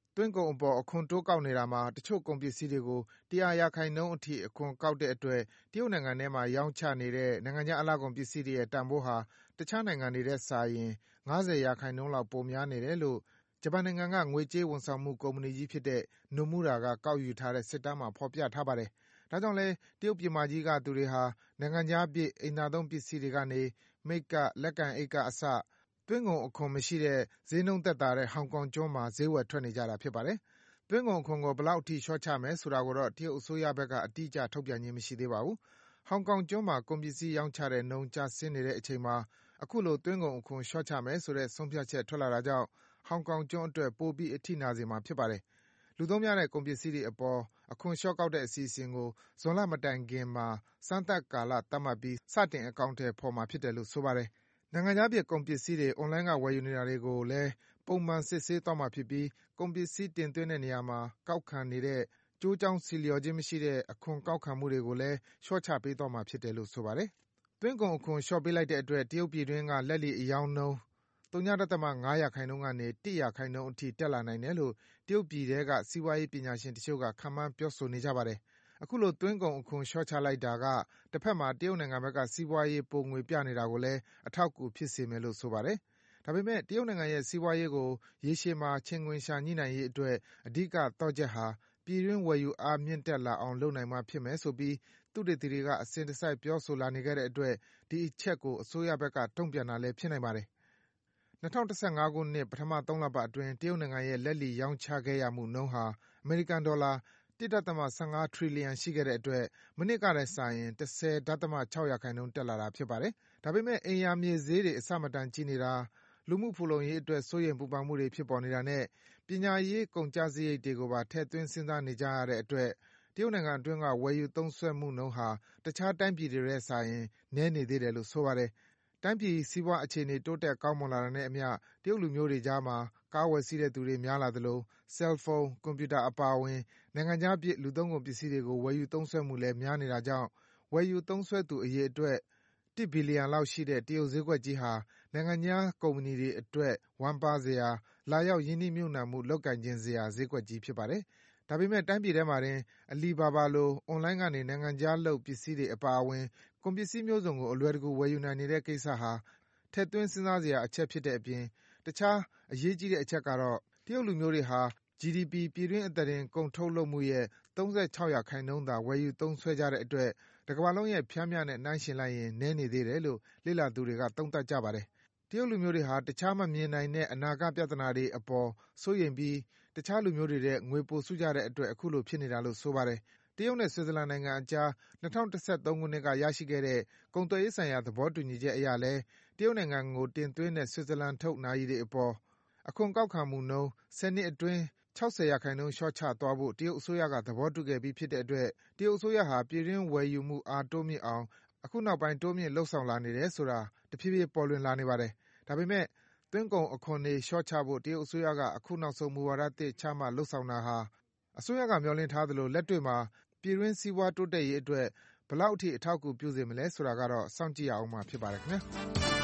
သွင်းကုန်အပေါ်အခွန်တိုးကောက်နေတာမှာတချို့ကုန်ပစ္စည်းတွေကိုတရာရာခိုင်နှုန်းအထိအခွန်ကောက်တဲ့အတွက်တရုတ်နိုင်ငံထဲမှာရောင်းချနေတဲ့နိုင်ငံခြားအလှကုန်ပစ္စည်းတွေရဲ့တန်ဖိုးဟာတခြားနိုင်ငံတွေထက်စာရင်၅၀ရာခိုင်နှုန်းလောက်ပိုများနေတယ်လို့ဂျပန်နိုင်ငံကငွေကြေးဝန်ဆောင်မှုကုမ္ပဏီကြီးဖြစ်တဲ့ Nomura ကကောက်ယူထားတဲ့စစ်တမ်းမှာဖော်ပြထားပါတယ်။ဒါကြောင့်လဲတရုတ်ပြည်မကြီးကသူတွေဟာနိုင်ငံခြားပြည့်အိမ်သာသုံးပစ္စည်းတွေကနေမိတ်ကပ်လက်ကိုင်အိတ်ကအစသွင်းကုန်အခွန်မရှိတဲ့ဈေးနှုန်းသက်သာတဲ့ဟောင်ကောင်ကျွန်းမှာဈေးဝယ်ထွက်နေကြတာဖြစ်ပါတယ်။သွင်းကုန်အခွန်ကိုဘယ်လောက်အထိလျှော့ချမယ်ဆိုတာကိုတော့တရုတ်အစိုးရဘက်ကအတိအကျထုတ်ပြန်ခြင်းမရှိသေးပါဘူး။ဟောင်ကောင်ကျွန်းမှာကုန်ပစ္စည်းရောင်းချတဲ့နှုန်းကျဆင်းနေတဲ့အချိန်မှာအခုလိုသွင်းကုန်အခွန်လျှော့ချမယ်ဆိုတဲ့ဆုံးဖြတ်ချက်ထွက်လာတာကြောင့်ဟောင်ကောင်ကျွန်းအတွက်ပိုပြီးအထိနာစေမှာဖြစ်ပါတယ်။လူသုံးများတဲ့ကုန်ပစ္စည်းတွေအပေါ်အခွန်လျှော့ကောက်တဲ့အစီအစဉ်ကိုဇွန်လမတိုင်ခင်မှာစမ်းသပ်ကာလသတ်မှတ်ပြီးစတင်အကောင်အထည်ဖော်မှာဖြစ်တယ်လို့ဆိုပါတယ်။နိုင်ငံခြားဖြစ်ကုန်ပစ္စည်းတွေအွန်လိုင်းကဝယ်ယူနေတာတွေကိုလည်းပုံမှန်စစ်ဆေးသွားမှာဖြစ်ပြီးကုန်ပစ္စည်းတင်သွင်းတဲ့နေရာမှာကောက်ခံနေတဲ့ကျိုးကြောင်းဆီလျော်ခြင်းမရှိတဲ့အခွန်ကောက်ခံမှုတွေကိုလည်းလျှော့ချပေးသွားမှာဖြစ်တယ်လို့ဆိုပါတယ်။သွင်းကုန်အခွန်လျှော့ပေးလိုက်တဲ့အတွက်တရုတ်ပြည်တွင်းကလက်လီအရောင်းနှုန်းဝ.၅ ရာခိုင်နှုန်းကနေ၁ရာခိုင်နှုန်းအထိတက်လာနိုင်တယ်လို့တရုတ်ပြည်ထဲကစီးပွားရေးပညာရှင်တချို့ကခန့်မှန်းပြောဆိုနေကြပါတယ်။အခုလိုသွင်းကုန်အခွန်လျှော့ချလိုက်တာကတဖက်မှာတရုတ်နိုင်ငံဘက်ကစီးပွားရေးပိုငွေပြနေတာကိုလည်းအထောက်အကူဖြစ်စေမယ်လို့ဆိုပါတယ်။ဒါပေမဲ့တရုတ်နိုင်ငံရဲ့စီးပွားရေးကိုရေရှည်မှာချိန်ခွင်လျှာညှိနှိုင်းရေးအတွက်အဓိကသော့ချက်ဟာပြည်တွင်းဝယ်ယူအားမြင့်တက်လာအောင်လုပ်နိုင်မှဖြစ်မယ်ဆိုပြီးသုတေသီတွေကအစဉ်တစိုက်ပြောဆိုလာနေခဲ့တဲ့အတွက်ဒီအချက်ကိုအစိုးရဘက်ကတုံ့ပြန်တာလည်းဖြစ်နိုင်ပါတယ်။၂၀၁၅ခုနှစ်ပထမသုံးလပတ်အတွင်းတရုတ်နိုင်ငံရဲ့လက်လီရောင်းချခဲ့ရမှုနှုန်းဟာအမေရိကန်ဒေါ်လာ၁.၁၅ ထရီလီယံရှိခဲ့တဲ့အတွက်မနှစ်ကထက်စာရင်၁၀.၆ ရာခိုင်နှုန်းတက်လာတာဖြစ်ပါတယ်။ဒါပေမဲ့အိမ်ယာမြေဈေးတွေအဆမတန်ကြီးနေတာ၊လူမှုဖူလုံရေးအတွက်စိုးရိမ်ပူပန်မှုတွေဖြစ်ပေါ်နေတာနဲ့ပညာရေးကုန်ကျစရိတ်တွေကိုပါထည့်သွင်းစဉ်းစားနေကြရတဲ့အတွက်တရုတ်နိုင်ငံအတွင်းကဝယ်ယူသုံးစွဲမှုနှုန်းဟာတခြားတိုင်းပြည်တွေထက်စာရင်နည်းနေသေးတယ်လို့ဆိုပါတယ်။တိုင်းပြည်စီးပွားအခြေအနေတိုးတက်ကောင်းမွန်လာတာနဲ့အမျှတရုတ်လူမျိုးတွေကြားမှာကားဝယ်စီးတဲ့သူတွေများလာသလိုဆဲလ်ဖုန်း၊ကွန်ပျူတာအပါအဝင်နိုင်ငံခြားဖြစ်လူသုံးကုန်ပစ္စည်းတွေကိုဝယ်ယူသုံးစွဲမှုလည်းများနေတာကြောင့်ဝယ်ယူသုံးစွဲသူအရေအတွက်၁ဘီလီယံလောက်ရှိတဲ့တရုတ်ဈေးကွက်ကြီးဟာနိုင်ငံခြားကုမ္ပဏီတွေအတွက်ဝမ်းပါးစရာ၊လာရောက်ရင်းနှီးမြှုပ်နှံမှုလုပ်ကိုင်ချင်စရာဈေးကွက်ကြီးဖြစ်ပါတယ်။ဒါပေမဲ့တိုင်းပြည်ထဲမှာတင်အလီဘာဘာလိုအွန်လိုင်းကနေနိုင်ငံခြားလုပ်ပစ္စည်းတွေအပါအဝင်ကုန်ပစ္စည်းမျိုးစုံကိုအလွယ်တကူဝယ်ယူနိုင်နေတဲ့ကိစ္စဟာထည့်သွင်းစဉ်းစားစရာအချက်ဖြစ်တဲ့အပြင်တခြားအရေးကြီးတဲ့အချက်ကတော့တရုတ်လူမျိုးတွေဟာ ဂျီဒီပီ ပြည်တွင်းအသားတင်ကုန်ထုတ်လုပ်မှုရဲ့၃၆ရာခိုင်နှုန်းသာဝယ်ယူသုံးစွဲကြတဲ့အတွက်တကမ္ဘာလုံးရဲ့ပျမ်းမျှနဲ့နှိုင်းယှဉ်လိုက်ရင်နည်းနေသေးတယ်လို့လေ့လာသူတွေကသုံးသပ်ကြပါတယ်။တရုတ်လူမျိုးတွေဟာတခြားမမြင်နိုင်တဲ့အနာဂတ်ပြဿနာတွေအပေါ်စိုးရိမ်ပြီးတခြားလူမျိုးတွေထက်ငွေပိုစုကြတဲ့အတွက်အခုလိုဖြစ်နေတာလို့ဆိုပါတယ်။တရုတ်နဲ့ဆွစ်ဇာလန်နိုင်ငံအကြား၂၀၁၃ခုနှစ်ကရရှိခဲ့တဲ့ကုန်သွယ်ရေးဆိုင်ရာသဘောတူညီချက်အရလည်းတရုတ်နိုင်ငံကိုတင်သွင်းတဲ့ဆွစ်ဇာလန်ထုတ်နာရီတွေအပေါ်အခွန်ကောက်ခံမှုနှုန်းဆယ်နှစ်အတွင်း၆၀ရာခိုင်နှုန်းလျှော့ချသွားဖို့တရုတ်အစိုးရကသဘောတူခဲ့ပြီးဖြစ်တဲ့အတွက်တရုတ်အစိုးရဟာပြည်တွင်းဝယ်ယူမှုအားတိုးမြှင့်အောင်အခုနောက်ပိုင်းတိုးမြှင့်လုပ်ဆောင်လာနေတယ်ဆိုတာတဖြည်းဖြည်းပေါ်လွင်လာနေပါတယ်။ဒါပေမဲ့သွင်းကုန်အခွန်တွေလျှော့ချဖို့တရုတ်အစိုးရကအခုနောက်ဆုံးမူဝါဒသစ်ချမှတ်လုပ်ဆောင်တာဟာအစိုးရကမျှော်လင့်ထားသလိုလက်တွေ့မှာပြည်တွင်းစီးပွားတိုးတက်ရေးအတွက်ဘယ်လောက်အထိအထောက်အကူပြုစေမလဲဆိုတာကတော့စောင့်ကြည့်ရဦးမှာဖြစ်ပါတယ်ခင်ဗျာ။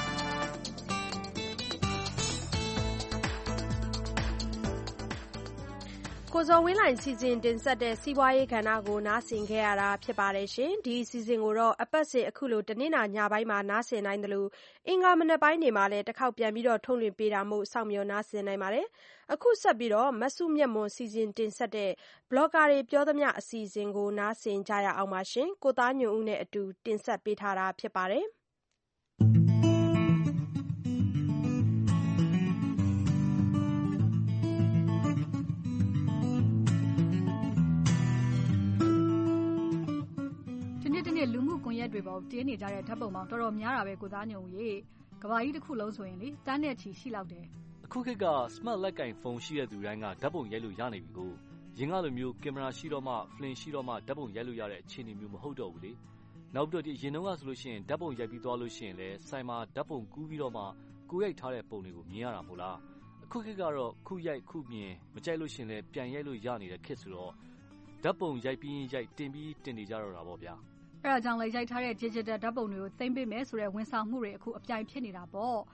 ကိုဇော်ဝင်းလှိုင်စီစဉ်တင်ဆက်တဲ့စီးပွားရေးကဏ္ဍကိုနားဆင်ခဲ့ရတာဖြစ်ပါတယ်ရှင်။ဒီအစီအစဉ်ကိုတော့အပတ်စဉ်အခုလိုတနင်္လာညပိုင်းမှာနားဆင်နိုင်တယ်လို့အင်္ဂါမနက်ပိုင်းတွေမှာလည်းတစ်ခေါက်ပြန်ပြီးတော့ထုတ်လွှင့်ပေးတာမို့စောင့်မျှော်နားဆင်နိုင်ပါတယ်။အခုဆက်ပြီးတော့မဆုမြတ်မွန်စီစဉ်တင်ဆက်တဲ့ဘလော့ဂါတွေပြောသမျှအစီအစဉ်ကိုနားဆင်ကြရအောင်ပါရှင်။ကိုသားညွန့်ဦးနဲ့အတူတင်ဆက်ပေးထားတာဖြစ်ပါတယ်။လူမှုကွန်ရက်တွေပေါ်တင်းနေကြတဲ့ဓာတ်ပုံပေါင်းတော်တော်များတာပဲကိုသားညုံရေကဘာကြီးတစ်ခုလုံးဆိုရင်လေတန်းနဲ့ချီရှိလောက်တယ်အခုခေတ်က smart လက်ကင်ဖုန်းရှိတဲ့သူတိုင်းကဓာတ်ပုံရိုက်လို့ရနေပြီကိုရင်ကလိုမျိုးကင်မရာရှိတော့မှ flash ရှိတော့မှဓာတ်ပုံရိုက်လို့ရတဲ့အခြေအနေမျိုးမဟုတ်တော့ဘူးလေနောက်ပြီးတော့ရင်တုန်းကဆိုလို့ရှိရင်ဓာတ်ပုံရိုက်ပြီးသွားလို့ရှိရင်လည်းဆိုင်မှာဓာတ်ပုံကူးပြီးတော့မှကိုရိုက်ထားတဲ့ပုံတွေကိုမြင်ရတာမဟုတ်လားအခုခေတ်ကတော့ခုရိုက်ခုမြင်မကြိုက်လို့ရှိရင်လည်းပြန်ရိုက်လို့ရနေတဲ့ခေတ်ဆိုတော့ဓာတ်ပုံရိုက်ပြီးရိုက်တင်ပြီးတင်နေကြတော့တာပေါ့ဗျာအဲဒါကြောင့်လည်းရိုက်ထားတဲ့ digital ဓာတ်ပုံတွေကိုသိမ်းပေးမယ်ဆိုတဲ့ဝန်ဆောင်မှုတွေအခုအပြိုင်ဖြစ်နေတာပေါ့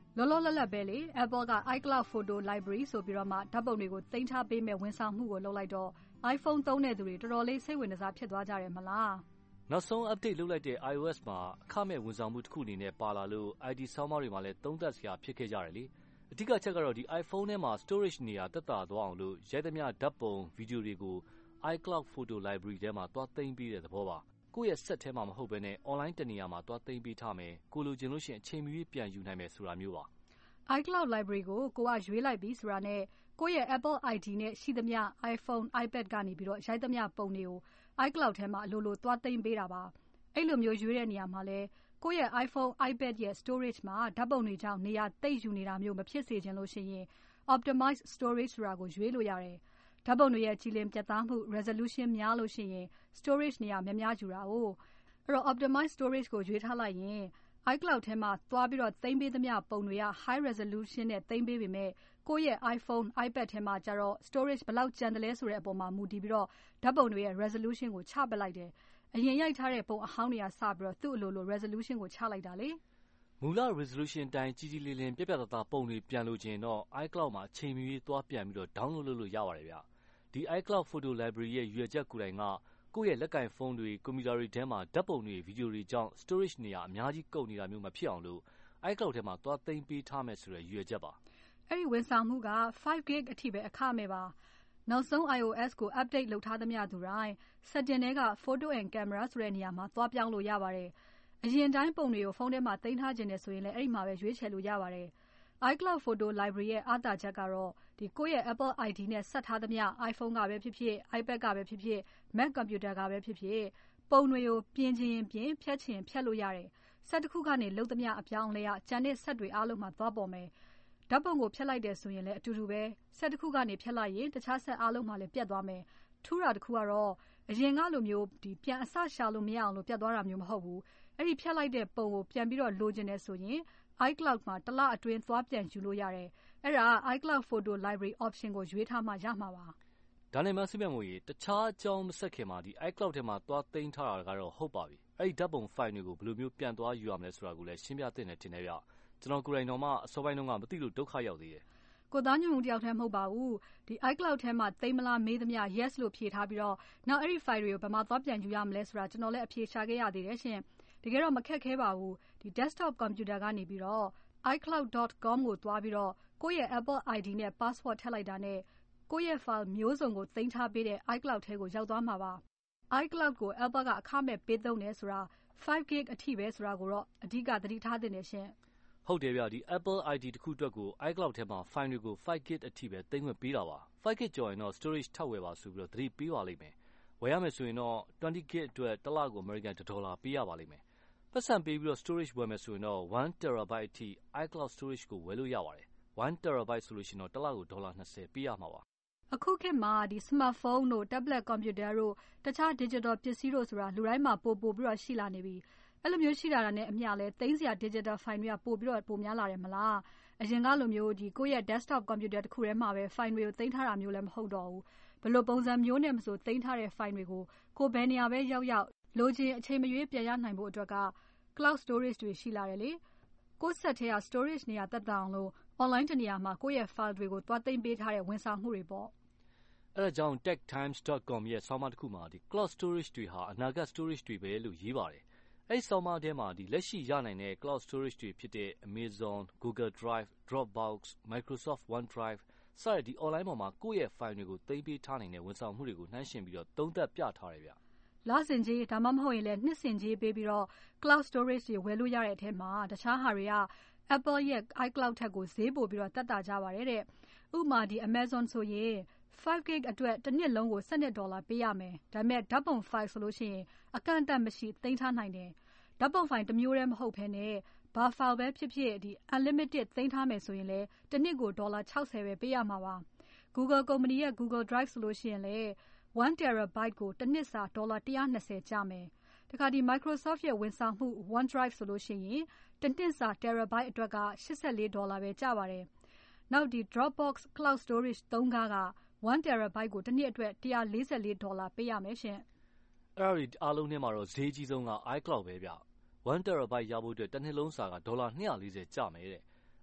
လောလောလတ်လတ်ပဲလေ Apple က iCloud Photo Library ဆိုပြီးတော့မှဓာတ်ပုံတွေကိုသိမ်းထားပေးမဲ့ဝန်ဆောင်မှုကိုလုပ်လိုက်တော့ iPhone သုံးတဲ့သူတွေတော်တော်လေးစိတ်ဝင်စားဖြစ်သွားကြတယ်မလားနောက်ဆုံး update လုပ်လိုက်တဲ့ iOS မှာအခမဲ့ဝန်ဆောင်မှုတစ်ခုအနေနဲ့ပါလာလို့ I T ဆောင်းပါးတွေမှာလည်းသုံးသပ်စရာဖြစ်ခဲ့ကြတယ်လေအဓိကချက်ကတော့ဒီ iPhone ထဲမှာ storage နေရာတက်တာသွားအောင်လို့ရိုက်သမျှဓာတ်ပုံဗီဒီယိုတွေကို iCloud Photo Library ထဲမှာတွားသိမ်းပေးတဲ့သဘောပါကိုယ့်ရဲ့ set ထဲမှာမဟုတ်ဘဲနဲ့ online တနေရာမှာတွားသိမ်းပေးထားမယ်ကိုလိုချင်လို့ရှိရင်အချိန်မီပြန်ယူနိုင်မယ်ဆိုတာမျိုးပါ iCloud Library ကိုကိုကရွေးလိုက်ပြီဆိုတာနဲ့ကိုယ့်ရဲ့ Apple အိုင်ဒီ နဲ့ရှိသမျှ iPhone, iPad ကနေပြီးတော့ရိုက်သမျှပုံတွေကို iCloud ထဲမှာအလိုလိုသွားသိမ်းပေးတာပါအဲ့လိုမျိုးရွေးတဲ့နေရာမှာလဲကိုယ့်ရဲ့ iPhone, iPad ရဲ့ storage မှာဓာတ်ပုံတွေကြောင့်နေရာသိပ်ယူနေတာမျိုးမဖြစ်စေချင်လို့ရှိရင် Optimize Storage ဆိုတာကိုရွေးလို့ရတယ်ဓာတ်ပုံတွေရဲ့ကြည်လင်ပြတ်သားမှု resolution များလို့ရှိရင် storage နေရာများများယူတာ哦အဲ့တော့ Optimize Storage ကိုရွေးထားလိုက်ရင် iCloud ထဲမှာသွားပြီးတော့သိမ်းပေးသမျှပုံတွေက high resolution နဲ့သိမ်းပေးပေမဲ့ကိုယ့်ရဲ့ iPhone, iPad ထဲမှာကျတော့ storage ဘယ်လောက်ကျန်တယ်လဲဆိုတဲ့အပေါ်မှာမူတည်ပြီးတော့ဓာတ်ပုံတွေရဲ့ resolution ကိုချပစ်လိုက်တယ်အရင်ရိုက်ထားတဲ့ပုံအဟောင်းတွေကစပြီးတော့သူ့အလိုလို resolution ကိုချလိုက်တာလေမူလ resolution အတိုင်းကြီးကြီးလေးလင်းပြပြသားသားပုံတွေပြန်လို့ခြင်းတော့ iCloud မှာအချိန်မီသွားပြန်ပြီးတော့ download လုပ်လို့ရပါတယ်ဗျဒီ iCloud Photo Library ရဲ့ရွေချက်ကိုယ်တိုင်ကကိုယ့်ရဲ့လက်ကင်ဖုန်းတွေကွန်ပျူတာတွေထဲမှာဓာတ်ပုံတွေဗီဒီယိုတွေကြောင့် storage နေရာအများကြီးကုန်နေတာမျိုးမဖြစ်အောင်လို့ iCloud ထဲမှာသွားသိမ်းပေးထားမယ်ဆိုတဲ့ရွေချက်ပါအဲ့ဒီဝန်ဆောင်မှုကfive gig အထိပဲအခမဲ့ပါနောက်ဆုံး iOS ကို update လုပ်ထားသမျှသူတိုင်း setting ထဲက photo and camera ဆိုတဲ့နေရာမှာသွားပြောင်းလို့ရပါတယ်အရင်တိုင်းပုံတွေကိုဖုန်းထဲမှာသိမ်းထားခြင်းနဲ့ဆိုရင်လည်းအဲ့ဒီမှာပဲရွေးချယ်လို့ရပါတယ် iCloud Photo Library ရဲ့အားသာချက်ကတော့ဒီကိုယ့်ရဲ့ Apple အိုင်ဒီ နဲ့ဆက်ထားသမျှ iPhone ကပဲဖြစ်ဖြစ် iPad ကပဲဖြစ်ဖြစ် Mac computer ကပဲဖြစ်ဖြစ်ပုံတွေကိုပြင်ချင်ရင်ပြင်ဖြတ်ချင်ဖြတ်လို့ရတယ်ဆက်တစ်ခုကနေလုပ်သမျှအပြောင်းလဲရကျန်တဲ့ဆက်တွေအားလုံးမှာသွားပေါ်မယ်ဓာတ်ပုံကိုဖြတ်လိုက်တယ်ဆိုရင်လည်းအတူတူပဲဆက်တစ်ခုကနေဖြတ်လိုက်ရင်တခြားဆက်အားလုံးမှာလည်းပြတ်သွားမယ်ထူးတာတစ်ခုကတော့အရင်ကလိုမျိုးဒီပြန်အစရှာလို့မရအောင်လို့ပြတ်သွားတာမျိုးမဟုတ်ဘူးအဲ့ဒီဖြတ်လိုက်တဲ့ပုံကိုပြန်ပြီးတော့လိုချင်တယ်ဆိုရင် iCloud မှာတစ်လအတွင်းသွားပြန်ယူလို့ရတယ်အဲ့ဒါ iCloud Photo Library option ကိုရွေးထားမှရမှာပါဒါနဲ့မှဆွေးမြောက်မှုရေတခြားအကြောင်းမဆက်ခင်မှာဒီ iCloud ထဲမှာသွားသိမ်းထားတာကတော့ဟုတ်ပါပြီအဲ့ဒီဓာတ်ပုံ file တွေကိုဘယ်လိုမျိုးပြန်သွားယူရမလဲဆိုတာကိုလည်းရှင်းပြသင့်တယ်ထင်တယ်ဗျကျွန်တော်ကိုယ်တိုင်တော့မှအစောပိုင်းတုန်းကမသိလို့ဒုက္ခရောက်သေးတယ်ကိုသားညွန့်တယောက်တည်းမဟုတ်ပါဘူးဒီ iCloud ထဲမှာသိမ်းမလားမေးသမျှ yes လို့ဖြေထားပြီးတော့နောက်အဲ့ဒီ file တွေကိုဘယ်မှာသွားပြန်ယူရမလဲဆိုတာကျွန်တော်လည်းအဖြေရှာခဲ့ရသေးတယ်ရှင်တကယ်တော့မခက်ခဲပါဘူးဒီ desktop computer ကနေပြီးတော့ i cloud dot com ကိုသွားပြီးတော့ကိုယ့်ရဲ့ Apple အိုင်ဒီ နဲ့ password ထည့်လိုက်တာနဲ့ကိုယ့်ရဲ့ file မျိုးစုံကိုသိမ်းထားပေးတဲ့ iCloud ထဲကိုရောက်သွားမှာပါ iCloud ကို Apple ကအခမဲ့ပေးသုံးတယ်ဆိုတာfive gig အထိပဲဆိုတာကိုတော့အဓိကသတိထားသင့်တယ်ရှင်ဟုတ်တယ်ဗျဒီ Apple အိုင်ဒီ တစ်ခုအတွက်ကို iCloud ထဲမှာ file တွေကိုfive gig အထိပဲသိမ်းခွင့်ပေးတာပါfive gig ကျော်ရင်တော့ storage ထပ်ဝယ်ပါဆိုပြီးတော့သတိပေးပါလိမ့်မယ်ဝယ်ရမယ်ဆိုရင်တော့twenty gig အတွက်တစ်လကို American one dollar ပေးရပါလိမ့်မယ်ပတ်စံပေးပြီးတော့ storage ဝယ်မယ်ဆိုရင်တော့one terabyte အထိ iCloud storage ကိုဝယ်လို့ရပါတယ်one terabyte ဆိုလို့ရှိရင်တော့တစ်လကိုone dollar twentyပေးရမှာပါအခုခေတ်မှာဒီ smartphone တို့ tablet computer တို့တခြား digital ပစ္စည်းတို့ဆိုတာလူတိုင်းမှာပို့ပို့ပြီးတော့ရှိလာနေပြီအဲ့လိုမျိုးရှိလာတာနဲ့အမျှလဲသိမ်းစရာ digital file တွေကပို့ပြီးတော့ပိုများလာတယ်မလားအရင်ကလိုမျိုးဒီကိုယ့်ရဲ့ desktop computer တစ်ခုထဲမှာပဲ file တွေကိုသိမ်းထားတာမျိုးလည်းမဟုတ်တော့ဘူးဘယ်လိုပုံစံမျိုးနဲ့မဆိုသိမ်းထားတဲ့ file တွေကိုကိုဘယ်နေရာပဲရောက်ရောက်လိုချင်အချိန်မရွေးပြန်ရနိုင်ဖို့အတွက်က cloud storage တွေရှိလာတယ်လေကိုယ့် set ထဲက storage နေရာတက်တာအောင်လို့ online တနေရာမှာကိုယ့်ရဲ့ file တွေကိုသွားသိမ်းပေးထားတဲ့ဝန်ဆောင်မှုတွေပေါ့အဲ့ဒါကြောင့် tech times dot com ရဲ့ဆောင်းပါးတစ်ခုမှာဒီ cloud storage တွေဟာအနာဂတ် storage တွေပဲလို့ရေးပါတယ်အဲ့ဒီဆောင်းပါးထဲမှာဒီလက်ရှိရနိုင်တဲ့ cloud storage တွေဖြစ်တဲ့ Amazon, Google Drive, Dropbox, Microsoft OneDrive စတဲ့ဒီ online ပေါ်မှာကိုယ့်ရဲ့ file တွေကိုသိမ်းပေးထားနိုင်တဲ့ဝန်ဆောင်မှုတွေကိုနှိုင်းယှဉ်ပြီးတော့သုံးသပ်ပြထားတယ်ဗျလစဉ်ကြီးဒါမှမဟုတ်ရင်လည်းနှစ်စဉ်ကြီးပေးပြီးတော့ cloud storage တွေဝယ်လို့ရတဲ့အထက်မှာတခြားဟာတွေက Apple ရဲ့ iCloud ထက်ကိုဈေးပိုပြီးတော့တက်တာကြပါတယ်တဲ့ဥပမာဒီ Amazon ဆိုရင်five gig အတွက်တစ်နှစ်လုံးကိုtwelveဒေါ်လာပေးရမယ်ဒါပေမဲ့ဓာတ်ပုံ file ဆိုလို့ရှိရင်အကန့်အသတ်မရှိသိမ်းထားနိုင်တယ်ဓာတ်ပုံ file တစ်မျိုးတည်းမဟုတ်ဘဲနဲ့ဘာ file ပဲဖြစ်ဖြစ်ဒီ unlimited သိမ်းထားမယ်ဆိုရင်လည်းတစ်နှစ်ကိုဒေါ်လာsixtyပဲပေးရမှာပါ Google ကုမ္ပဏီရဲ့ Google Drive ဆိုလို့ရှိရင်လည်းone terabyte ကိုတစ်နှစ်စာဒေါ်လာone hundred twentyကျမယ်တခါဒီ Microsoft ရဲ့ဝန်ဆောင်မှု OneDrive ဆိုလို့ရှိရင်တစ်နှစ်စာ terabyte အတွက်ကeighty-fourဒေါ်လာပဲကျပါတယ်နောက်ဒီ Dropbox Cloud Storage threeကားကone terabyte ကိုတစ်နှစ်အတွက်one hundred forty-fourဒေါ်လာပေးရမယ်ရှင်အဲ့ဒီအားလုံးထဲမှာတော့ဈေးကြီးဆုံးက iCloud ပဲဗျone terabyte ရဖို့အတွက်တစ်နှစ်လုံးစာကဒေါ်လာtwo hundred fortyကျမယ်တဲ့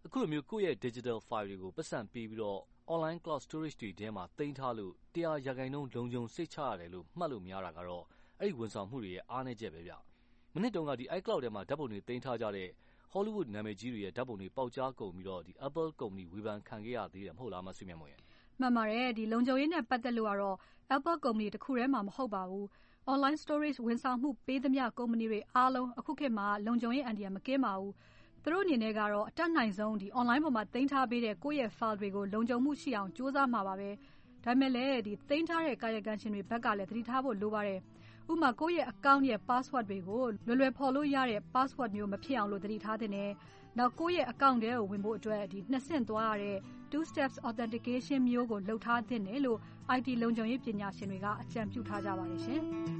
အခုလိုမျိုးကိုယ့်ရဲ့ digital file တွေကိုပတ်စံပေးပြီးတော့ online cloud storage တွေထဲမှာသိမ်းထားလို့တရားရာခိုင်နှုန်းလုံခြုံစိတ်ချရတယ်လို့မှတ်လို့မရတာကတော့အဲ့ဒီဝန်ဆောင်မှုတွေရဲ့အားနည်းချက်ပဲဗျမနစ်တုန်းကဒီ iCloud ထဲမှာဓာတ်ပုံတွေသိမ်းထားကြတဲ့ Hollywood နာမည်ကြီးတွေရဲ့ဓာတ်ပုံတွေပေါက်ကြားကုန်ပြီးတော့ဒီ Apple ကုမ္ပဏီဝေဖန်ခံခဲ့ရသေးတယ်မဟုတ်လားမဆွေးမြတ်မွန်ရဲ့မှန်ပါတယ်ဒီလုံခြုံရေးနဲ့ပတ်သက်လို့ကတော့ Apple ကုမ္ပဏီတစ်ခုတည်းမှမဟုတ်ပါဘူး online storage ဝန်ဆောင်မှုပေးသမျှကုမ္ပဏီတွေအားလုံးအခုခေတ်မှာလုံခြုံရေးအန္တရာယ်မကင်းပါဘူးသူတို့အနေနဲ့ကတော့အတက်နိုင်ဆုံးဒီ online ပေါ်မှာသိမ်းထားပေးတဲ့ကိုယ့်ရဲ့ file တွေကိုလုံခြုံမှုရှိအောင်စူးစမ်းမှာပါပဲဒါပေမဲ့လည်းဒီသိမ်းထားတဲ့ကာယကံရှင်တွေဘက်ကလည်းသတိထားဖို့လိုပါတယ်ဥပမာကိုယ့်ရဲ့ account ရဲ့ password တွေကိုလွယ်လွယ်ဖော်လို့ရတဲ့ password မျိုးမဖြစ်အောင်လို့သတိထားသင့်တယ်နောက်ကိုယ့်ရဲ့ account ထဲကိုဝင်ဖို့အတွက်ဒီနှစ်ဆင့်သွားရတဲ့ two steps authentication မျိုးကိုလုပ်ထားသင့်တယ်လို့ I T လုံခြုံရေးပညာရှင်တွေကအကြံပြုထားကြပါတယ်ရှင်